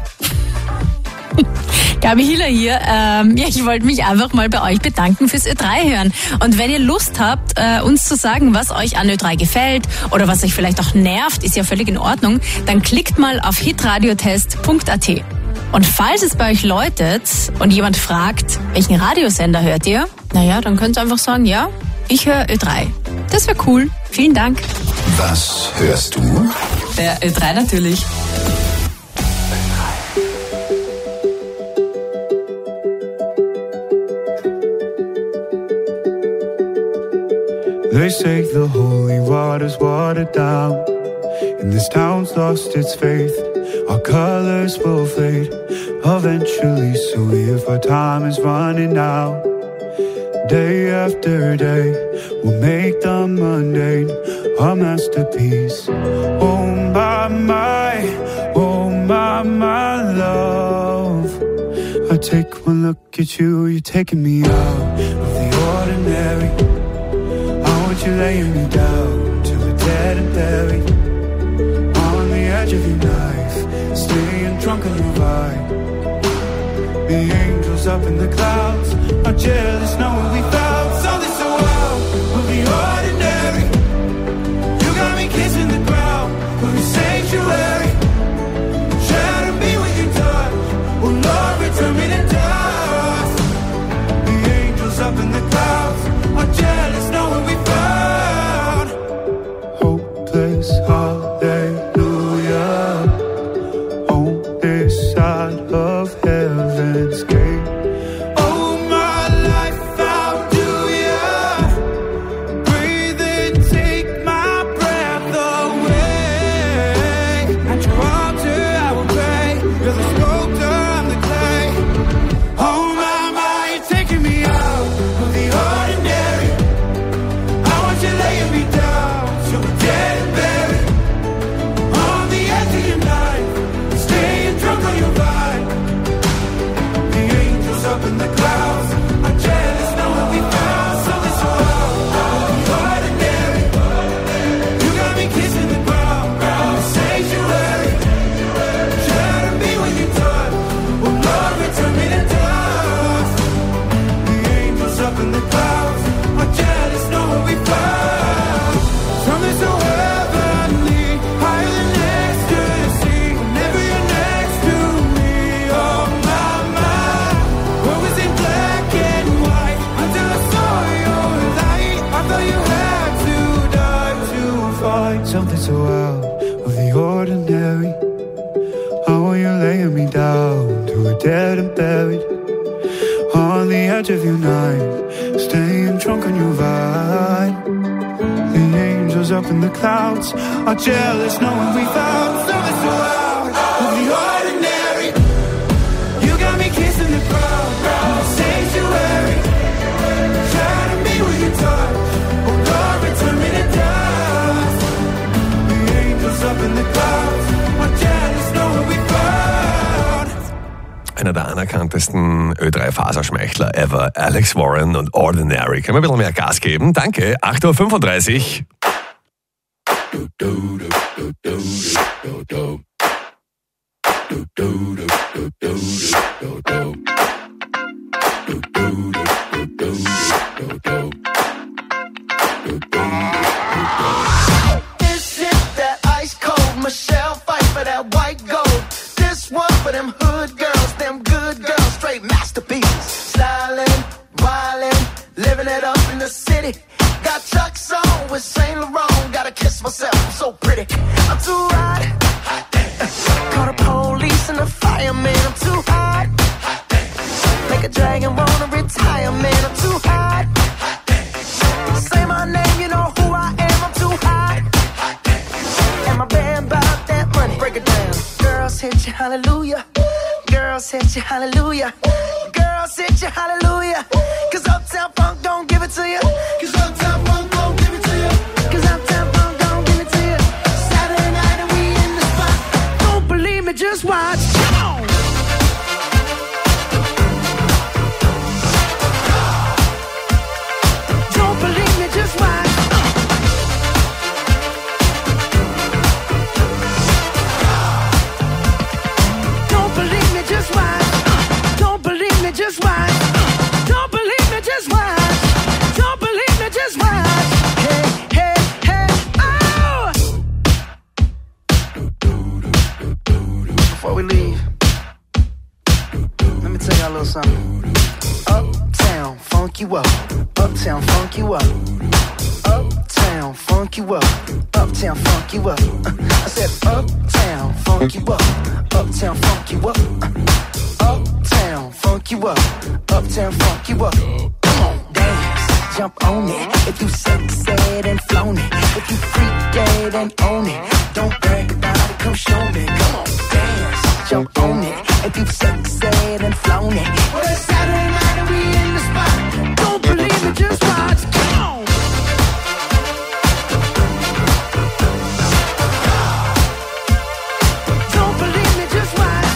Gabi Hiller hier. Ich wollte mich einfach mal bei euch bedanken fürs Ö3 hören. Und wenn ihr Lust habt, uns zu sagen, was euch an Ö3 gefällt oder was euch vielleicht auch nervt, ist ja völlig in Ordnung, dann klickt mal auf hitradiotest.at. Und falls es bei euch läutet und jemand fragt, welchen Radiosender hört ihr? Naja, dann könnt ihr einfach sagen, ja, ich höre Ö3. Das wäre cool. Vielen Dank. Was hörst du? Der Ö3 natürlich. They say the holy water's watered down, and this town's lost its faith. Our colors will fade eventually, so if our time is running out, day after day, we'll make the mundane a masterpiece. Oh my, love. I take one look at you, you're taking me out of the ordinary. You're laying me down to a dead and buried on the edge of your knife, staying drunk on your vine. The angels up in the clouds are jealous knowing we found something so out of the ordinary. You got me kissing the ground for a sanctuary. Shadow me with your touch, oh Lord, return me to dust. The angels up in the clouds are jealous knowing we found hopeless hallelujah on this side of heaven's gate. Oh, my life, how do ya breathe and take my breath away? At your altar I will pray. You're the sculptor, I'm the clay. Oh my, you're taking me out of the ordinary. I want you laying me down so we're dead and buried on the edge of your knife, staying drunk on your vine. The angels up in the clouds are jealous knowing we found something so out of the ordinary. You got me kissing the ground, the sanctuary. Shatter me when you touch, oh Lord, return me to dust. The angels up in the clouds are jealous knowing we found something so heavenly, higher than ecstasy. Whenever you're next to me, oh my, world was in black and white until I saw your light. I thought you had to die to find something so out of the ordinary. Oh, you're laying me down to a dead and buried on the edge of your night, staying drunk on your vine. The angels up in the clouds are jealous knowing we found something so out of the ordinary. You got me kissing the ground, the sanctuary. Shatter me with your touch, oh Lord, return me to dust. The angels up in the clouds are jealous knowing we found. Einer der anerkanntesten Ö3-Faserschmeichler ever, Alex Warren und Ordinary. Können wir ein bisschen mehr Gas geben? Danke, 8:35 This is that ice cold Michelle fight for that white gold. This one for them hood girls, them good girls, straight masterpieces. Styling, wildin', living it up in the city. Got Chuck's on with Saint Laurent. Gotta kiss myself, I'm so pretty. I'm too hot. Call the police fire, man, I'm too hot. Make a dragon wanna retire, man, I'm too hot. Say my name, you know who I am, I'm too hot. And my band bought that money, break it down. Girls hit you, hallelujah. Girls hit you, hallelujah. Girls hit you, hallelujah. Cause Uptown Funk don't give it to you. Cause Uptown Funk don't give it to you. Cause Uptown Funk don't give it to you. Saturday night and we in the spot. Don't believe me, just watch. Come on. Don't believe me, just watch. Don't believe me, just watch. Don't believe me, just watch. Don't believe me, just watch. Don't believe me, just watch. Hey, hey, hey, oh! Before we leave, let me tell y'all a little something. Uptown, funk you up. Uptown, funk you up. Uptown, funk you up. Uptown, funk you up. I said uptown, funk you up. Uptown, funk you up. Uptown, funk you up. Uptown, funk you up. Come on, dance, jump on it. If you sexed and flown it. If you freaked dead and own it. Don't brag about it, come show me. Come on, dance, jump on it. If you sexed and flown it. Well, it's Saturday night and we in the spot. Don't believe me, just watch. Come on. Don't believe me, just watch.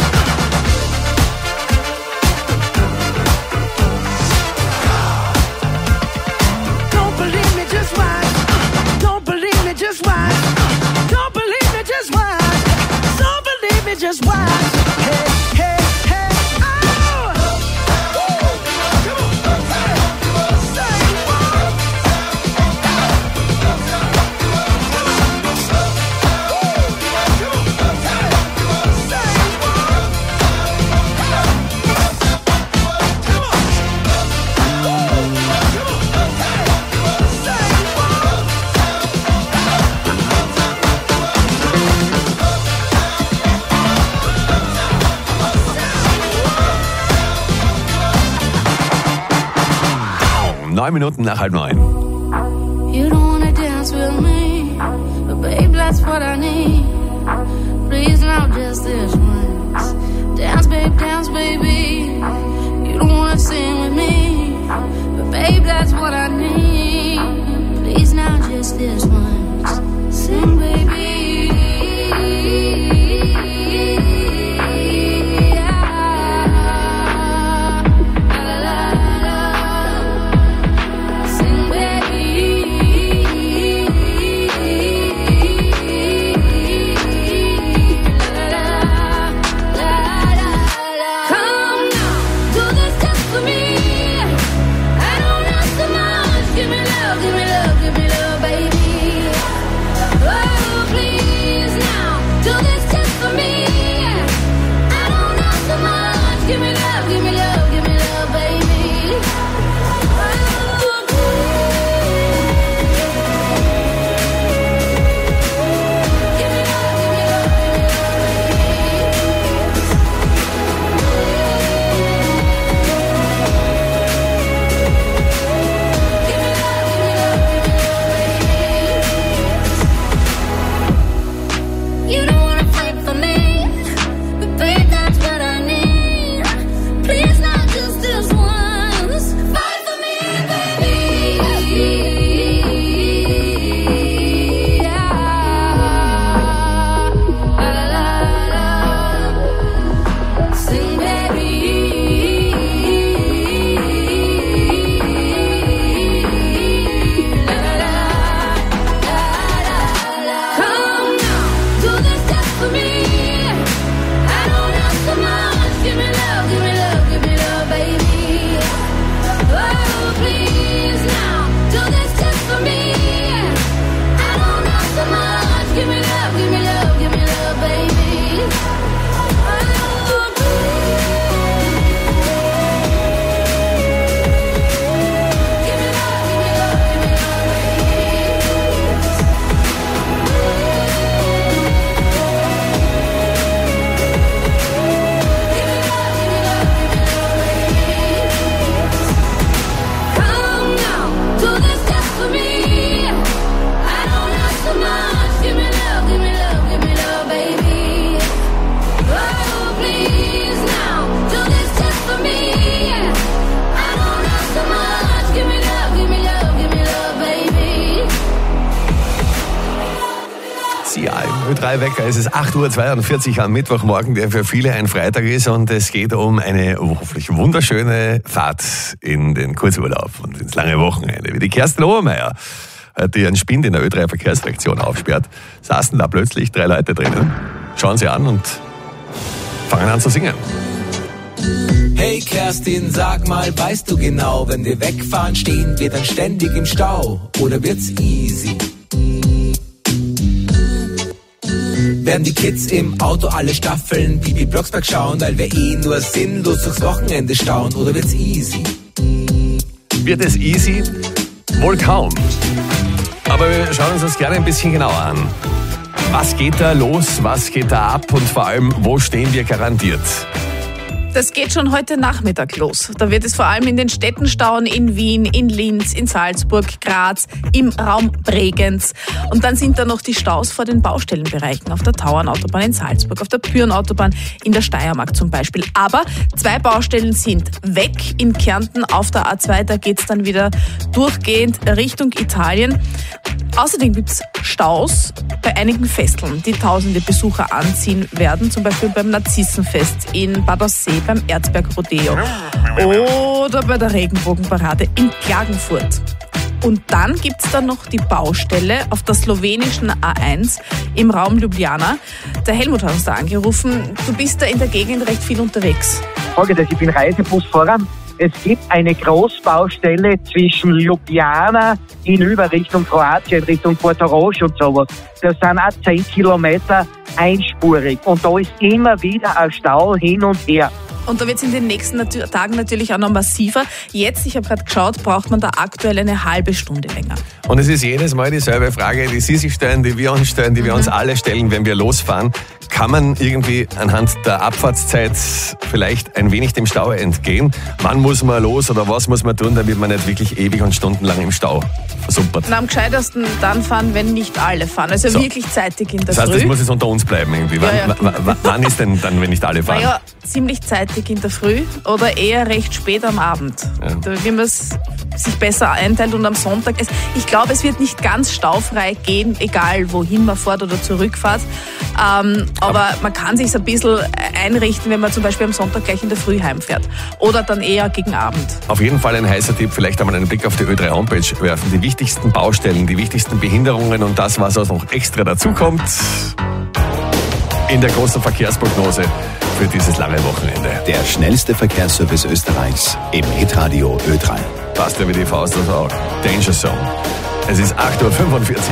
Don't believe me, just watch. Don't believe me, just watch. Don't believe me, just watch. Don't believe me, just watch. Hey, hey, hey, oh! Neun Minuten nach 8:30. You don't wanna dance with me, but babe, that's what I need. Please, now just this once. Dance, baby. You don't wanna sing with me, but babe, that's what I need. Please, now just this once. Sing, baby. Give me love, baby. Oh. Sia im Ö3-Wecker. Es ist 8.42 Uhr am Mittwochmorgen, der für viele ein Freitag ist, und es geht um eine hoffentlich wunderschöne Fahrt in den Kurzurlaub und ins lange Wochenende. Wie die Kerstin Obermeier, die ihren Spind in der Ö3-Verkehrsdirektion aufsperrt, saßen da plötzlich 3 Leute drinnen, schauen sie an und fangen an zu singen. Hey Kerstin, sag mal, weißt du genau, wenn wir wegfahren, stehen wir dann ständig im Stau oder wird's easy? Werden die Kids im Auto alle Staffeln Bibi Blocksberg schauen, weil wir nur sinnlos durchs Wochenende stauen oder wird's easy? Wird es easy? Wohl kaum. Aber wir schauen uns das gerne ein bisschen genauer an. Was geht da los, was geht da ab und vor allem, wo stehen wir garantiert? Das geht schon heute Nachmittag los. Da wird es vor allem in den Städten stauen, in Wien, in Linz, in Salzburg, Graz, im Raum Bregenz. Und dann sind da noch die Staus vor den Baustellenbereichen auf der Tauernautobahn in Salzburg, auf der Pyrenautobahn in der Steiermark zum Beispiel. Aber 2 Baustellen sind weg in Kärnten auf der A2. Da geht's dann wieder durchgehend Richtung Italien. Außerdem gibt's Staus bei einigen Festeln, die tausende Besucher anziehen werden, zum Beispiel beim Narzissenfest in Bad Aussee, beim Erzberg-Rodeo oder bei der Regenbogenparade in Klagenfurt. Und dann gibt's da noch die Baustelle auf der slowenischen A1 im Raum Ljubljana. Der Helmut hat uns da angerufen. Du bist da in der Gegend recht viel unterwegs. Folgendes, ich bin Reisebusfahrer. Es gibt eine Großbaustelle zwischen Ljubljana hinüber Richtung Kroatien, Richtung Porto Roche und sowas. Das sind auch 10 Kilometer einspurig. Und da ist immer wieder ein Stau hin und her. Und da wird es in den nächsten Tagen natürlich auch noch massiver. Jetzt, ich habe gerade geschaut, braucht man da aktuell eine halbe Stunde länger. Und es ist jedes Mal dieselbe Frage, die Sie sich stellen, die wir uns stellen, die wir uns alle stellen, wenn wir losfahren. Kann man irgendwie anhand der Abfahrtszeit vielleicht ein wenig dem Stau entgehen? Wann muss man los oder was muss man tun, damit man nicht wirklich ewig und stundenlang im Stau versumpert? Na, am gescheitersten dann fahren, wenn nicht alle fahren. Also so. Wirklich zeitig in der Früh. Das heißt, das muss jetzt unter uns bleiben irgendwie. Wann ist denn dann, wenn nicht alle fahren? Naja, ziemlich zeitig in der Früh oder eher recht spät am Abend. Ja. Wie man es sich besser einteilt, und am Sonntag. Ich glaube, es wird nicht ganz staufrei gehen, egal wohin man fährt oder zurückfährt. Aber man kann sich ein bisschen einrichten, wenn man zum Beispiel am Sonntag gleich in der Früh heimfährt. Oder dann eher gegen Abend. Auf jeden Fall ein heißer Tipp, vielleicht einmal einen Blick auf die Ö3-Homepage werfen. Die wichtigsten Baustellen, die wichtigsten Behinderungen und das, was auch noch extra dazukommt, in der großen Verkehrsprognose für dieses lange Wochenende. Der schnellste Verkehrsservice Österreichs im Hitradio Ö3. Passt ja wie die Faust aufs Auge. Danger Zone. Es ist 8.45 Uhr.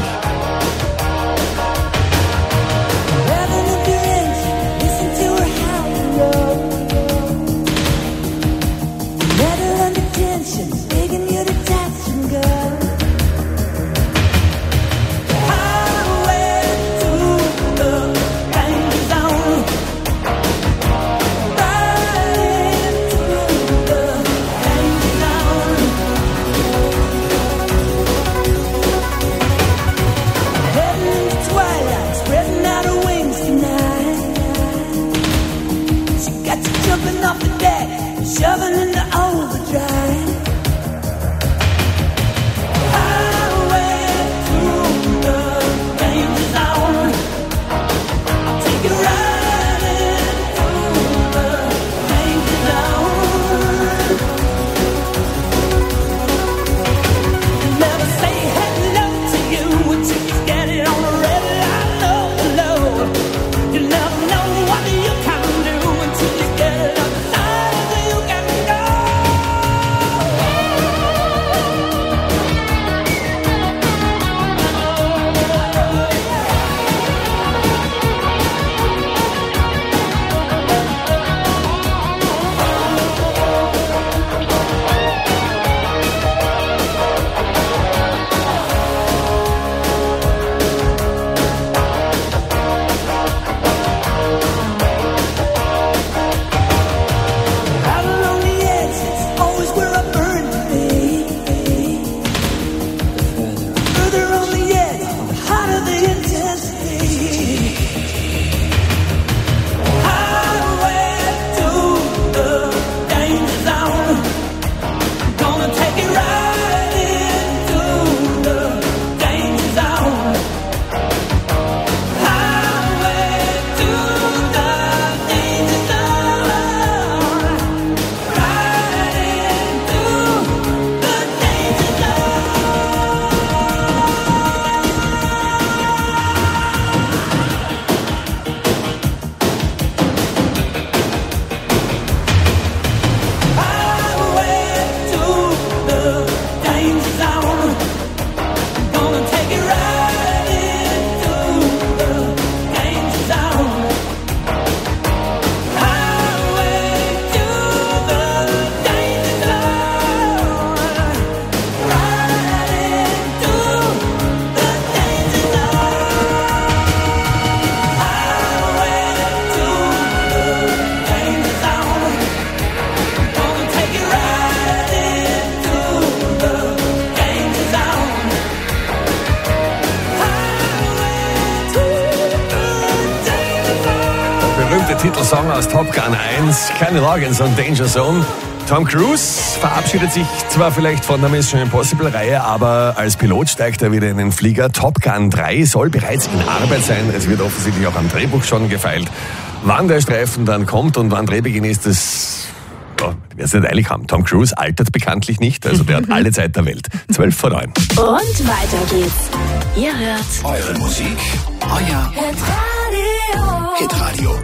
der Titelsong aus Top Gun 1, Kenny Loggins und Danger Zone. Tom Cruise verabschiedet sich zwar vielleicht von der Mission Impossible-Reihe, aber als Pilot steigt er wieder in den Flieger. Top Gun 3 soll bereits in Arbeit sein. Es wird offensichtlich auch am Drehbuch schon gefeilt. Wann der Streifen dann kommt und wann Drehbeginn ist, das wir es nicht eilig haben. Tom Cruise altert bekanntlich nicht, also der hat alle Zeit der Welt. 8:12. Und weiter geht's. Ihr hört Eure Musik, euer Hitradio. Hitradio.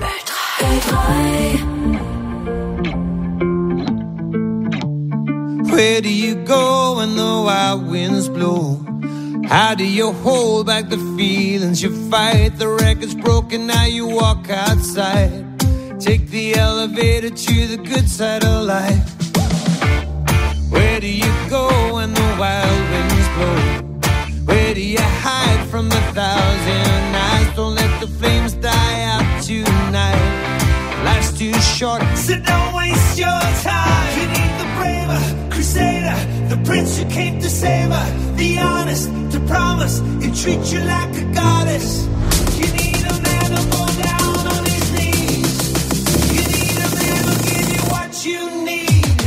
Where do you go when the wild winds blow? How do you hold back the feelings you fight? The record's broken, now you walk outside. Take the elevator to the good side of life. Where do you go when the wild winds blow? Where do you hide from the thousand eyes? Don't let the flames die out tonight. Life's too short, so don't waste your time. You need the braver crusader, the prince who came to save her, the honest to promise, he'll treat you like a goddess. You need a man to go down on his knees. You need a man who'll give you what you need.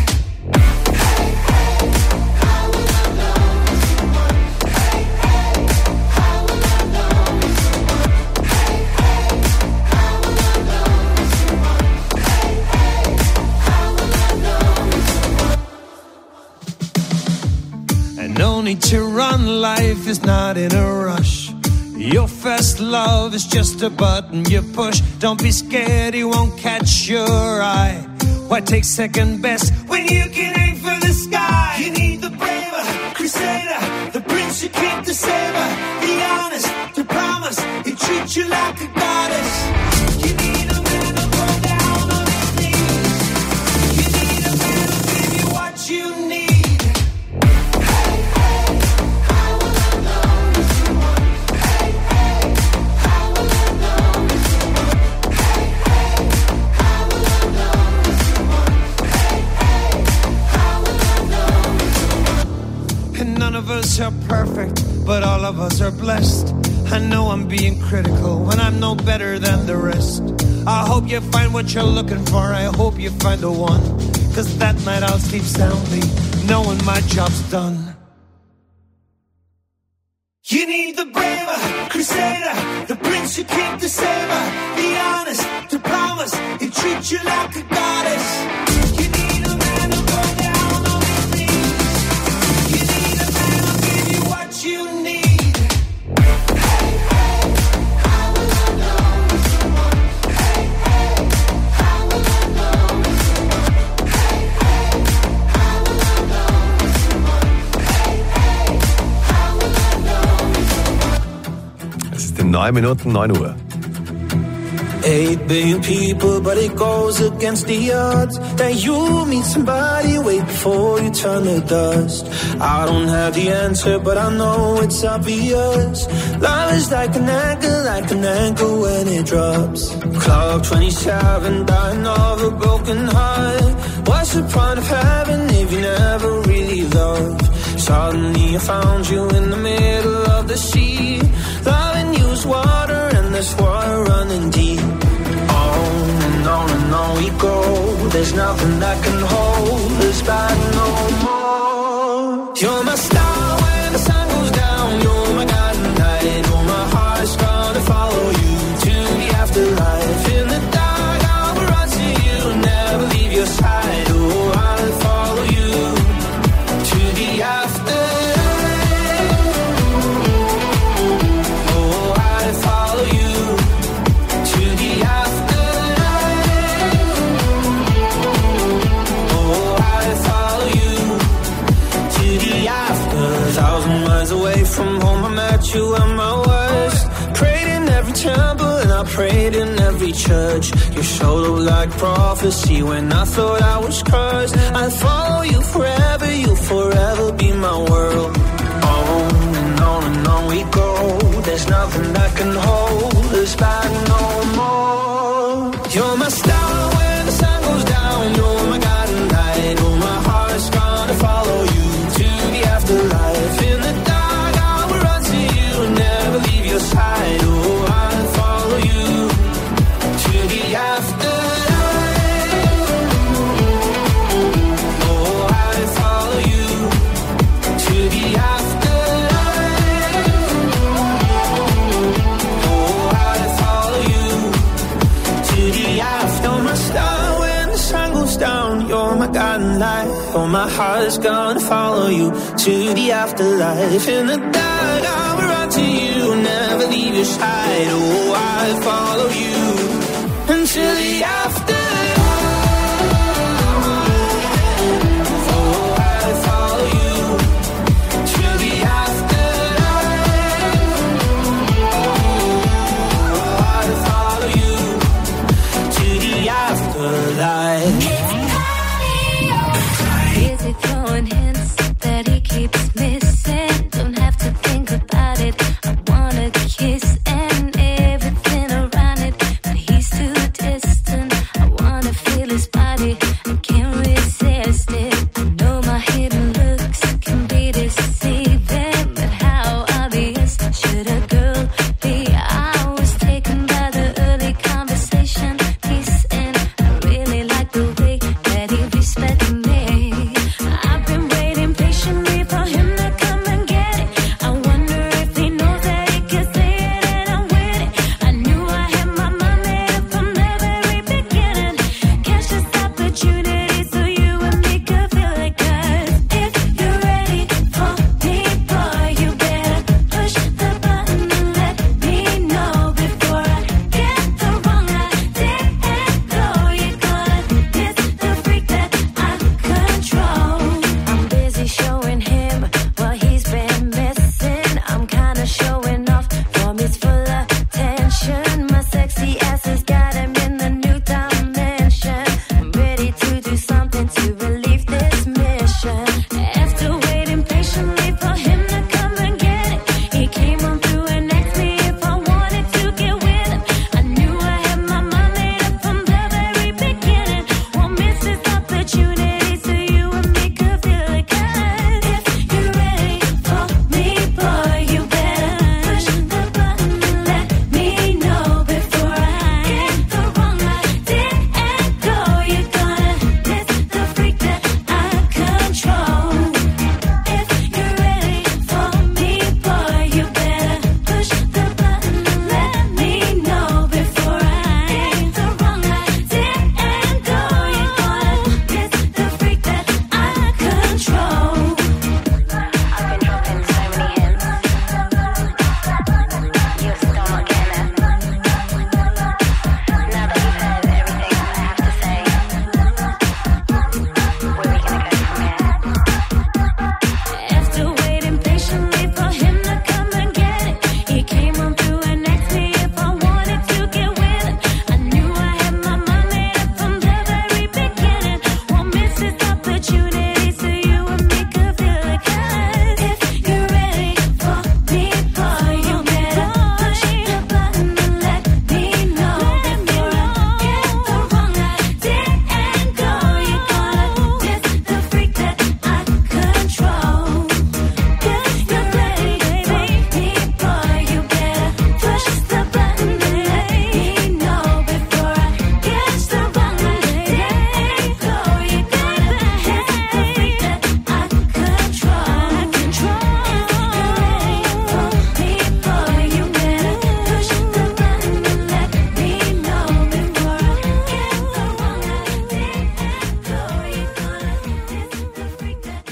No need to run, life is not in a rush. Your first love is just a button you push. Don't be scared, he won't catch your eye. Why take second best when you can aim for the sky? You need the braver crusader, the prince who came to save her, the honest to promise, he treats you like a goddess. You need a man to go down on his knees. You need a man to give you what you need. None of us are perfect, but all of us are blessed. I know I'm being critical when I'm no better than the rest. I hope you find what you're looking for, I hope you find the one. Cause that night I'll sleep soundly, knowing my job's done. You need the braver crusader, the prince who came to save her, the honest to promise, he treats you like a goddess. You need a man to go down on his knees. You need a man who'll give you what you need. Es ist in 9 Minuten 9 Uhr. 8 billion people, but it goes against the odds that you meet somebody way before you turn to dust. I don't have the answer, but I know it's obvious. Love is like an anchor when it drops. Clock 27, dying of a broken heart. What's the point of having if you never really loved? Suddenly I found you in the middle of the sea. Loving you is water and there's water running deep. On and on we go. There's nothing that can hold us back no more. You're my star when the sun goes down. You're my guiding light. Oh, my heart's gonna follow you to the afterlife. In the dark I will run to you, never leave your side. Oh, I'll follow you to the afterlife. Oh, I'll follow you to the afterlife. Away from home, I met you at my worst. Prayed in every temple and I prayed in every church. You showed up like prophecy when I thought I was cursed. I'll follow you forever, you'll forever be my world. On and on we go. There's nothing that can hold us back no more. You're my star when the sun goes down. You're my guiding light. Oh, my heart's gonna follow you to the afterlife. In the dark I will run to you, never leave your side. Oh, I'll follow you to the afterlife. life. Oh, my heart's gonna follow you to the afterlife. In the dark, I will run to you, never leave your side. Oh, I'll follow you until the afterlife. Is it throwing hints that he keeps missing? Don't have to think about it. I wanna kiss and everything around it, but he's too distant. I wanna feel his body. I can't resist it. I know my hidden looks can be deceiving, but how obvious should a girl be? I was taken by the early conversation. Peace and I really like the way that he respects me. I've been waiting patiently for him to come and get it. I wonder if he knows that he can say it and I'm with it. I knew I had my mind made up from the very beginning. Catch this opportunity so you and me could feel it. 'Cause if you're ready for me, boy, you better push the button and let me know before I get the wrong idea and go. You're gonna miss the freak that I control. I'm busy showing him what he's been missing. I'm kinda showing off from his full attention. My sexy ass has got him in the new dimension. I'm ready to do something to relieve this mission. After waiting patiently for him to come and get it, he came on through and asked me if I wanted to get with him. I knew I had my mind made up from the very beginning. Won't miss this opportunity so you and me could feel it. 'Cause if you're ready for me, boy, you better push the button and let me know before I get the wrong idea and go. You're gonna miss the freak that I control. If you're ready for me, boy, you better push the button and let me know before I get the wrong idea and go. You're gonna miss the freak that I control. I've been dropping so many hints. You're still not getting it. Now that you've heard everything I have to say, where are we gonna go from here? After waiting patiently for him to come and get it, he came on through and asked me if I wanted to get with him. I knew I had my mind made up from the very beginning. Won't miss this opportunity so you and me could feel it. 'Cause if you're ready for me, boy, you better push the button and let me know before I get the wrong idea and go. You're gonna miss the freak that I control. 'Cause you're ready for me, boy, you better push the button and let me know before I get the wrong idea and go. You're gonna miss the freak that I control. If you're ready for me, boy, you better push the button and let me know before I get the wrong idea and go. You're gonna miss the freak that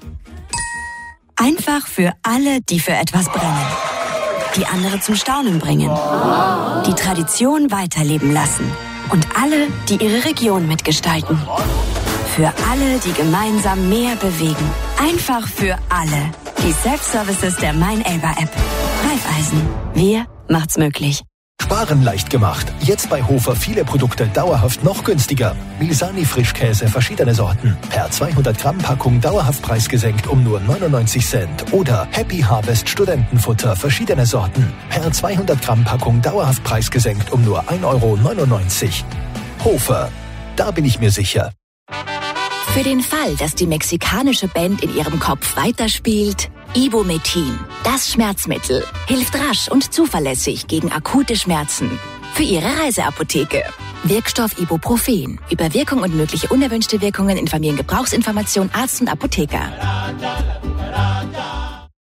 Einfach für alle, die für etwas brennen. Die andere zum Staunen bringen. Die Tradition weiterleben lassen. Und alle, die ihre Region mitgestalten. Für alle, die gemeinsam mehr bewegen. Einfach für alle. Die Self-Services der Mein-Elba-App. Raiffeisen. Wir macht's möglich. Sparen leicht gemacht. Jetzt bei Hofer viele Produkte dauerhaft noch günstiger. Milsani Frischkäse verschiedene Sorten. Per 200 Gramm Packung dauerhaft preisgesenkt um nur 99 Cent. Oder Happy Harvest Studentenfutter verschiedene Sorten. Per 200 Gramm Packung dauerhaft preisgesenkt um nur 1,99 €. Hofer. Da bin ich mir sicher. Für den Fall, dass die mexikanische Band in ihrem Kopf weiterspielt, Ibumetin, das Schmerzmittel, hilft rasch und zuverlässig gegen akute Schmerzen. Für Ihre Reiseapotheke. Wirkstoff Ibuprofen. Über Wirkung und mögliche unerwünschte Wirkungen informieren Gebrauchsinformation Arzt und Apotheker.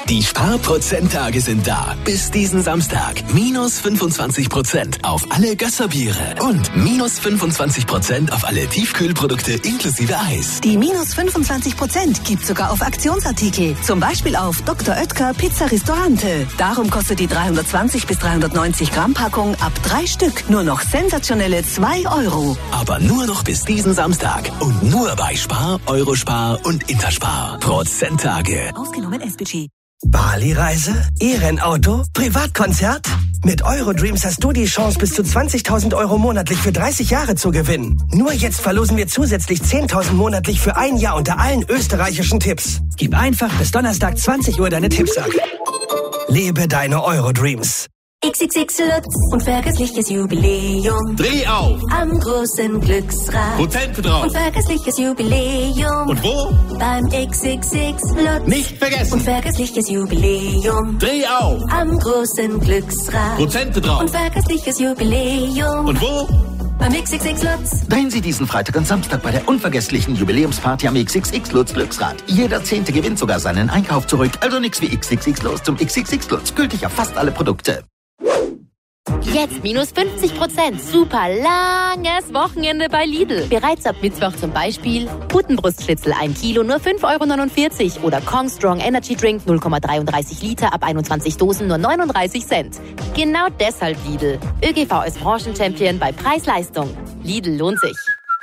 Die Sparprozenttage sind da. Bis diesen Samstag. Minus 25% auf alle Gösserbiere. Und minus 25% auf alle Tiefkühlprodukte inklusive Eis. Die minus 25% gibt sogar auf Aktionsartikel. Zum Beispiel auf Dr. Oetker Pizza Ristorante. Darum kostet die 320 bis 390 Gramm Packung ab 3 Stück nur noch sensationelle 2 €. Aber nur noch bis diesen Samstag. Und nur bei Spar, Eurospar und Interspar. Prozenttage. Ausgenommen SBG. Bali-Reise? E-Rennauto? Privatkonzert? Mit Eurodreams hast du die Chance, bis zu 20.000 € monatlich für 30 Jahre zu gewinnen. Nur jetzt verlosen wir zusätzlich 10.000 monatlich für 1 Jahr unter allen österreichischen Tipps. Gib einfach bis Donnerstag 20 Uhr deine Tipps ab. Lebe deine Eurodreams. XXX Lutz und vergessliches Jubiläum. Dreh auf! Am großen Glücksrad. Prozente drauf. Und vergessliches Jubiläum. Und wo? Beim XXX Lutz. Nicht vergessen. Und vergessliches Jubiläum. Dreh auf! Am großen Glücksrad. Prozente drauf. Und vergessliches Jubiläum. Und wo? Beim XXX Lutz. Drehen Sie diesen Freitag und Samstag bei der unvergesslichen Jubiläumsparty am XXX Lutz Glücksrad. Jeder 10. gewinnt sogar seinen Einkauf zurück. Also nix wie XXX los zum XXX Lutz. Gültig auf fast alle Produkte. Jetzt minus 50%. Super langes Wochenende bei Lidl. Bereits ab Mittwoch zum Beispiel Putenbrustschnitzel 1 Kilo nur 5,49 € oder Kong Strong Energy Drink 0,33 Liter ab 21 Dosen nur 39 Cent. Genau deshalb Lidl. ÖGV als Branchenchampion bei Preis-Leistung. Lidl lohnt sich.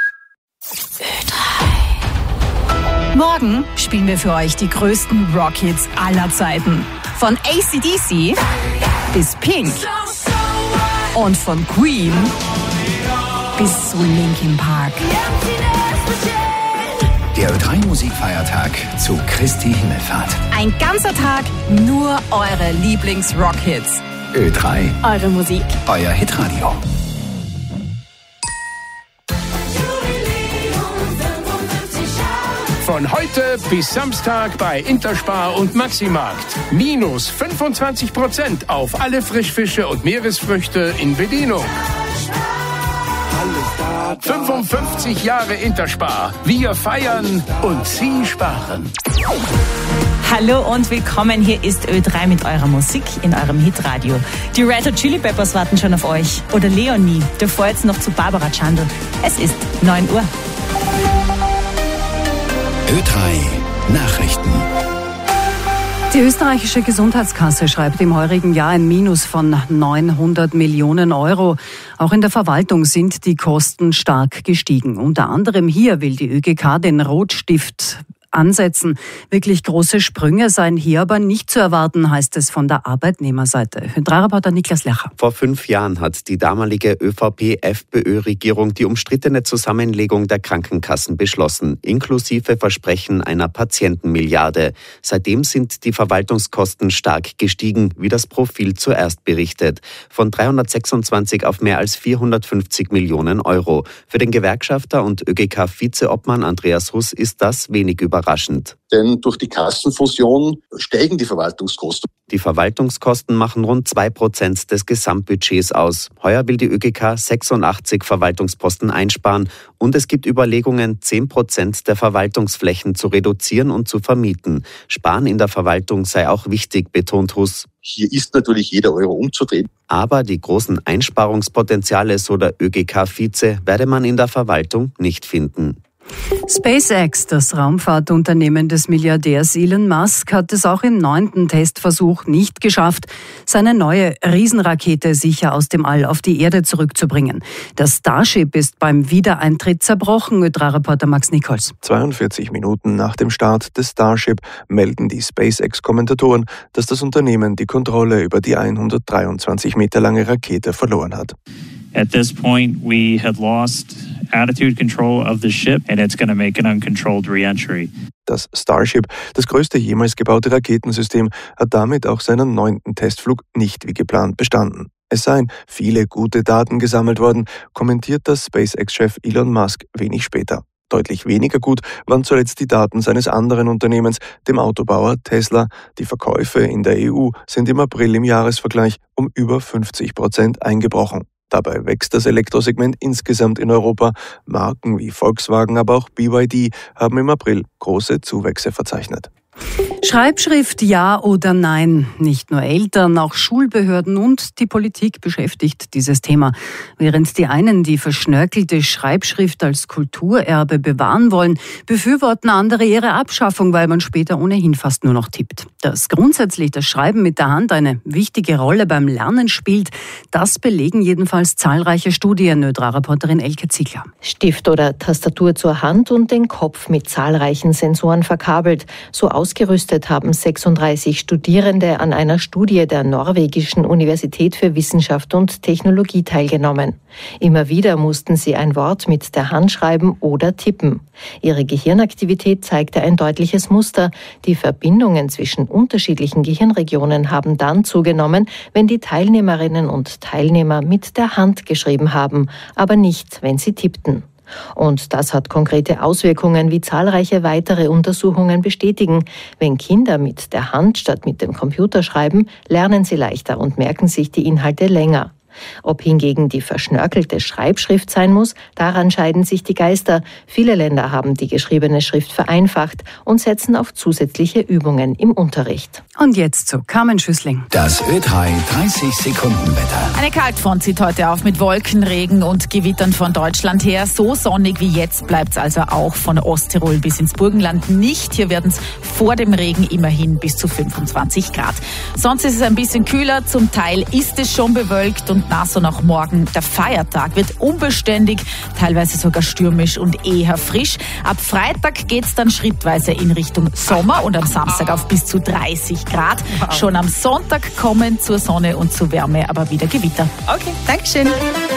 Morgen spielen wir für euch die größten Rock-Hits aller Zeiten. Von AC/DC bis Pink. Und von Queen bis zu Linkin Park. Der Ö3 Musikfeiertag zu Christi Himmelfahrt. Ein ganzer Tag nur eure Lieblings-Rock-Hits. Ö3. Eure Musik. Euer Hitradio. Von heute bis Samstag bei Interspar und Maximarkt. Minus 25% auf alle Frischfische und Meeresfrüchte in Bedienung. 55 Jahre Interspar. Wir feiern und Sie sparen. Hallo und willkommen. Hier ist Ö3 mit eurer Musik in eurem Hitradio. Die Red Hot Chili Peppers warten schon auf euch. Oder Leonie. Davor jetzt noch zu Barbara Chandl. Es ist 9 Uhr. Ö3 Nachrichten. Die österreichische Gesundheitskasse schreibt im heurigen Jahr ein Minus von 900 Millionen €. Auch in der Verwaltung sind die Kosten stark gestiegen. Unter anderem hier will die ÖGK den Rotstift ansetzen. Wirklich große Sprünge seien hier aber nicht zu erwarten, heißt es von der Arbeitnehmerseite. Ö3-Reporter Niklas Lecher. Vor 5 Jahren hat die damalige ÖVP-FPÖ-Regierung die umstrittene Zusammenlegung der Krankenkassen beschlossen, inklusive Versprechen einer Patientenmilliarde. Seitdem sind die Verwaltungskosten stark gestiegen, wie das Profil zuerst berichtet. Von 326 auf mehr als 450 Millionen €. Für den Gewerkschafter und ÖGK-Vizeobmann Andreas Huss ist das wenig überraschend. Denn durch die Kassenfusion steigen die Verwaltungskosten. Die Verwaltungskosten machen rund 2% des Gesamtbudgets aus. Heuer will die ÖGK 86 Verwaltungsposten einsparen und es gibt Überlegungen, 10% der Verwaltungsflächen zu reduzieren und zu vermieten. Sparen in der Verwaltung sei auch wichtig, betont Huss. Hier ist natürlich jeder Euro umzudrehen. Aber die großen Einsparungspotenziale, so der ÖGK-Vize, werde man in der Verwaltung nicht finden. SpaceX, das Raumfahrtunternehmen des Milliardärs Elon Musk, hat es auch im 9. Testversuch nicht geschafft, seine neue Riesenrakete sicher aus dem All auf die Erde zurückzubringen. Das Starship ist beim Wiedereintritt zerbrochen, Ö3-Reporter Max Nichols. 42 Minuten nach dem Start des Starship melden die SpaceX-Kommentatoren, dass das Unternehmen die Kontrolle über die 123 Meter lange Rakete verloren hat. At this point, we had lost attitude control of the ship, and it's going to make an uncontrolled re-entry. Das Starship, das größte jemals gebaute Raketensystem, hat damit auch seinen 9. Testflug nicht wie geplant bestanden. Es seien viele gute Daten gesammelt worden, kommentiert das SpaceX-Chef Elon Musk wenig später. Deutlich weniger gut waren zuletzt die Daten seines anderen Unternehmens, dem Autobauer Tesla. Die Verkäufe in der EU sind im April im Jahresvergleich um über 50% eingebrochen. Dabei wächst das Elektrosegment insgesamt in Europa. Marken wie Volkswagen, aber auch BYD haben im April große Zuwächse verzeichnet. Schreibschrift ja oder nein? Nicht nur Eltern, auch Schulbehörden und die Politik beschäftigt dieses Thema. Während die einen die verschnörkelte Schreibschrift als Kulturerbe bewahren wollen, befürworten andere ihre Abschaffung, weil man später ohnehin fast nur noch tippt. Dass grundsätzlich das Schreiben mit der Hand eine wichtige Rolle beim Lernen spielt, das belegen jedenfalls zahlreiche Studien, ÖDRA-Reporterin Elke Ziegler. Stift oder Tastatur zur Hand und den Kopf mit zahlreichen Sensoren verkabelt. So ausgerüstet haben 36 Studierende an einer Studie der norwegischen Universität für Wissenschaft und Technologie teilgenommen. Immer wieder mussten sie ein Wort mit der Hand schreiben oder tippen. Ihre Gehirnaktivität zeigte ein deutliches Muster. Die Verbindungen zwischen unterschiedlichen Gehirnregionen haben dann zugenommen, wenn die Teilnehmerinnen und Teilnehmer mit der Hand geschrieben haben, aber nicht, wenn sie tippten. Und das hat konkrete Auswirkungen, wie zahlreiche weitere Untersuchungen bestätigen. Wenn Kinder mit der Hand statt mit dem Computer schreiben, lernen sie leichter und merken sich die Inhalte länger. Ob hingegen die verschnörkelte Schreibschrift sein muss, daran scheiden sich die Geister. Viele Länder haben die geschriebene Schrift vereinfacht und setzen auf zusätzliche Übungen im Unterricht. Und jetzt zu Carmen Schüssling. Das Ö3 30-Sekunden-Wetter. Eine Kaltfront zieht heute auf mit Wolken, Regen und Gewittern von Deutschland her. So sonnig wie jetzt bleibt es also auch von Osttirol bis ins Burgenland nicht. Hier werden es vor dem Regen immerhin bis zu 25 Grad. Sonst ist es ein bisschen kühler. Zum Teil ist es schon bewölkt und nass, und auch morgen der Feiertag wird unbeständig, teilweise sogar stürmisch und eher frisch. Ab Freitag geht es dann schrittweise in Richtung Sommer und am Samstag auf bis zu 30 Grad. Schon am Sonntag kommen zur Sonne und zur Wärme aber wieder Gewitter. Okay, Dankeschön.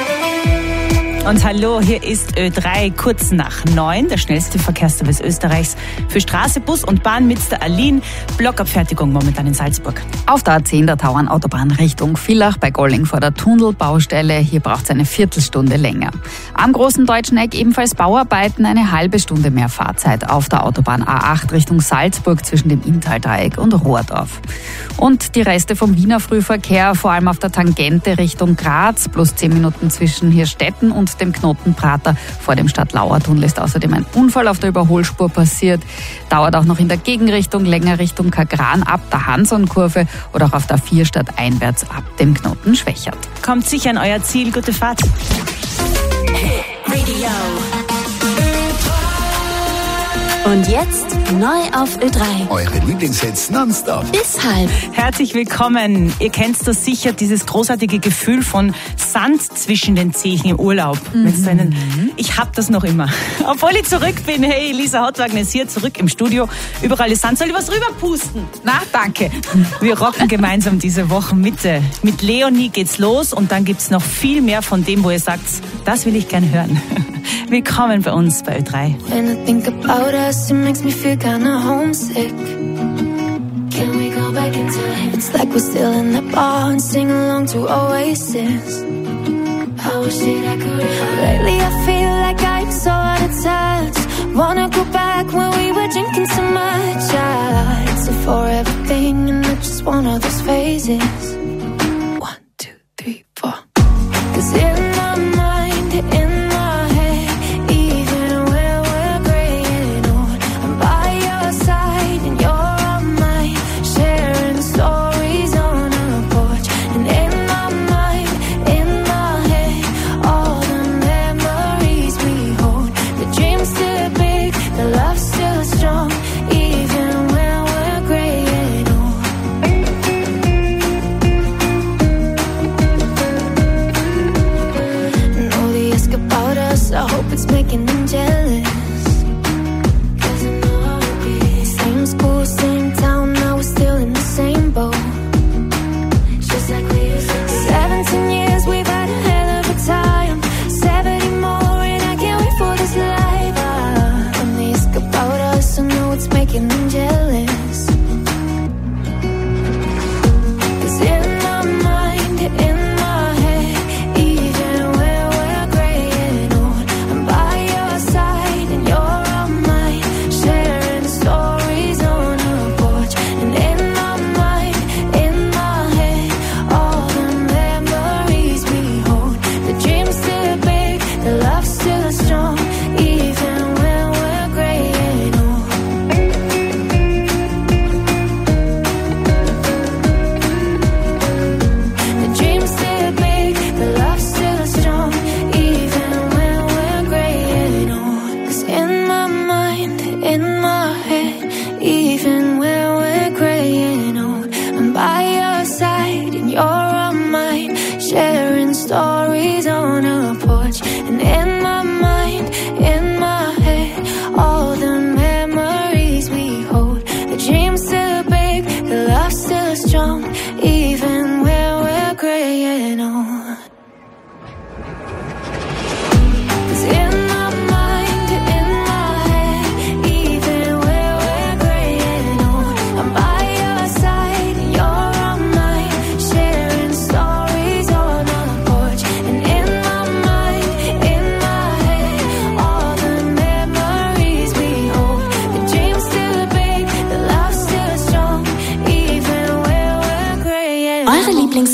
Und hallo, hier ist Ö3, kurz nach 9, der schnellste Verkehrsservice Österreichs für Straße, Bus und Bahn mit der Alin. Blockabfertigung momentan in Salzburg. Auf der A10 der Tauernautobahn Richtung Villach bei Golling vor der Tunnelbaustelle. Hier braucht es eine Viertelstunde länger. Am Großen Deutschen Eck ebenfalls Bauarbeiten, eine halbe Stunde mehr Fahrzeit auf der Autobahn A8 Richtung Salzburg zwischen dem Inntal-Dreieck und Rohrdorf. Und die Reste vom Wiener Frühverkehr, vor allem auf der Tangente Richtung Graz, plus 10 Minuten zwischen Hirstetten und dem Knoten Prater. Vor dem Stadtlauer-Tunnel ist außerdem ein Unfall auf der Überholspur passiert. Dauert auch noch in der Gegenrichtung länger Richtung Kagran ab der Hanson-Kurve oder auch auf der 4 stadteinwärts ab dem Knoten Schwächert. Kommt sicher an euer Ziel, gute Fahrt. Und jetzt neu auf Ö3. Eure Lieblingshits nonstop. Bis halb. Herzlich willkommen. Ihr kennt das sicher, dieses großartige Gefühl von Sand zwischen den Zehen im Urlaub. Ich hab das noch immer. Obwohl ich zurück bin. Hey, Lisa Hautwagner ist hier, zurück im Studio. Überall ist Sand. Soll ich was rüberpusten? Na, danke. Wir rocken gemeinsam diese Wochenmitte. Mit Leonie geht's los und dann gibt's noch viel mehr von dem, wo ihr sagt, das will ich gern hören. Willkommen bei uns bei Ö3. When I think about us, it makes me feel kinda homesick. Can we go back in time? It's like we're still in the bar and sing along to Oasis. I wish that I could. Lately I feel like I'm so out of touch. Wanna go back when we were drinking so much. It's a forever thing and it's just one of those phases. 1, 2, 3, 4. 'Cause in my mind, in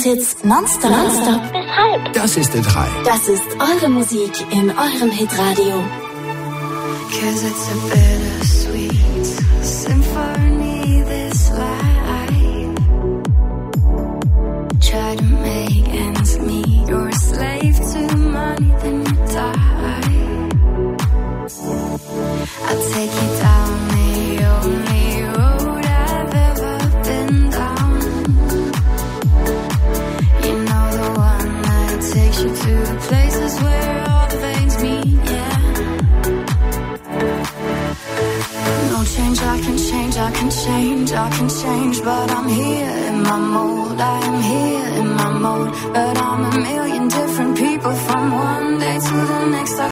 Hits nonstop. Weshalb? Das ist Hit 3. Das ist eure Musik in eurem Hitradio. 'Cause it's a bittersweet symphony, this life. Try to make ends meet. You're a slave to money, then you die. I'll take you down the only road I've ever been down. You know, the one that takes you to the places where all the veins meet, yeah. No change, I can change, I can change, I can change, but I'm here in my mold, I am here in my mode, but I'm a million different people from one day to the next. I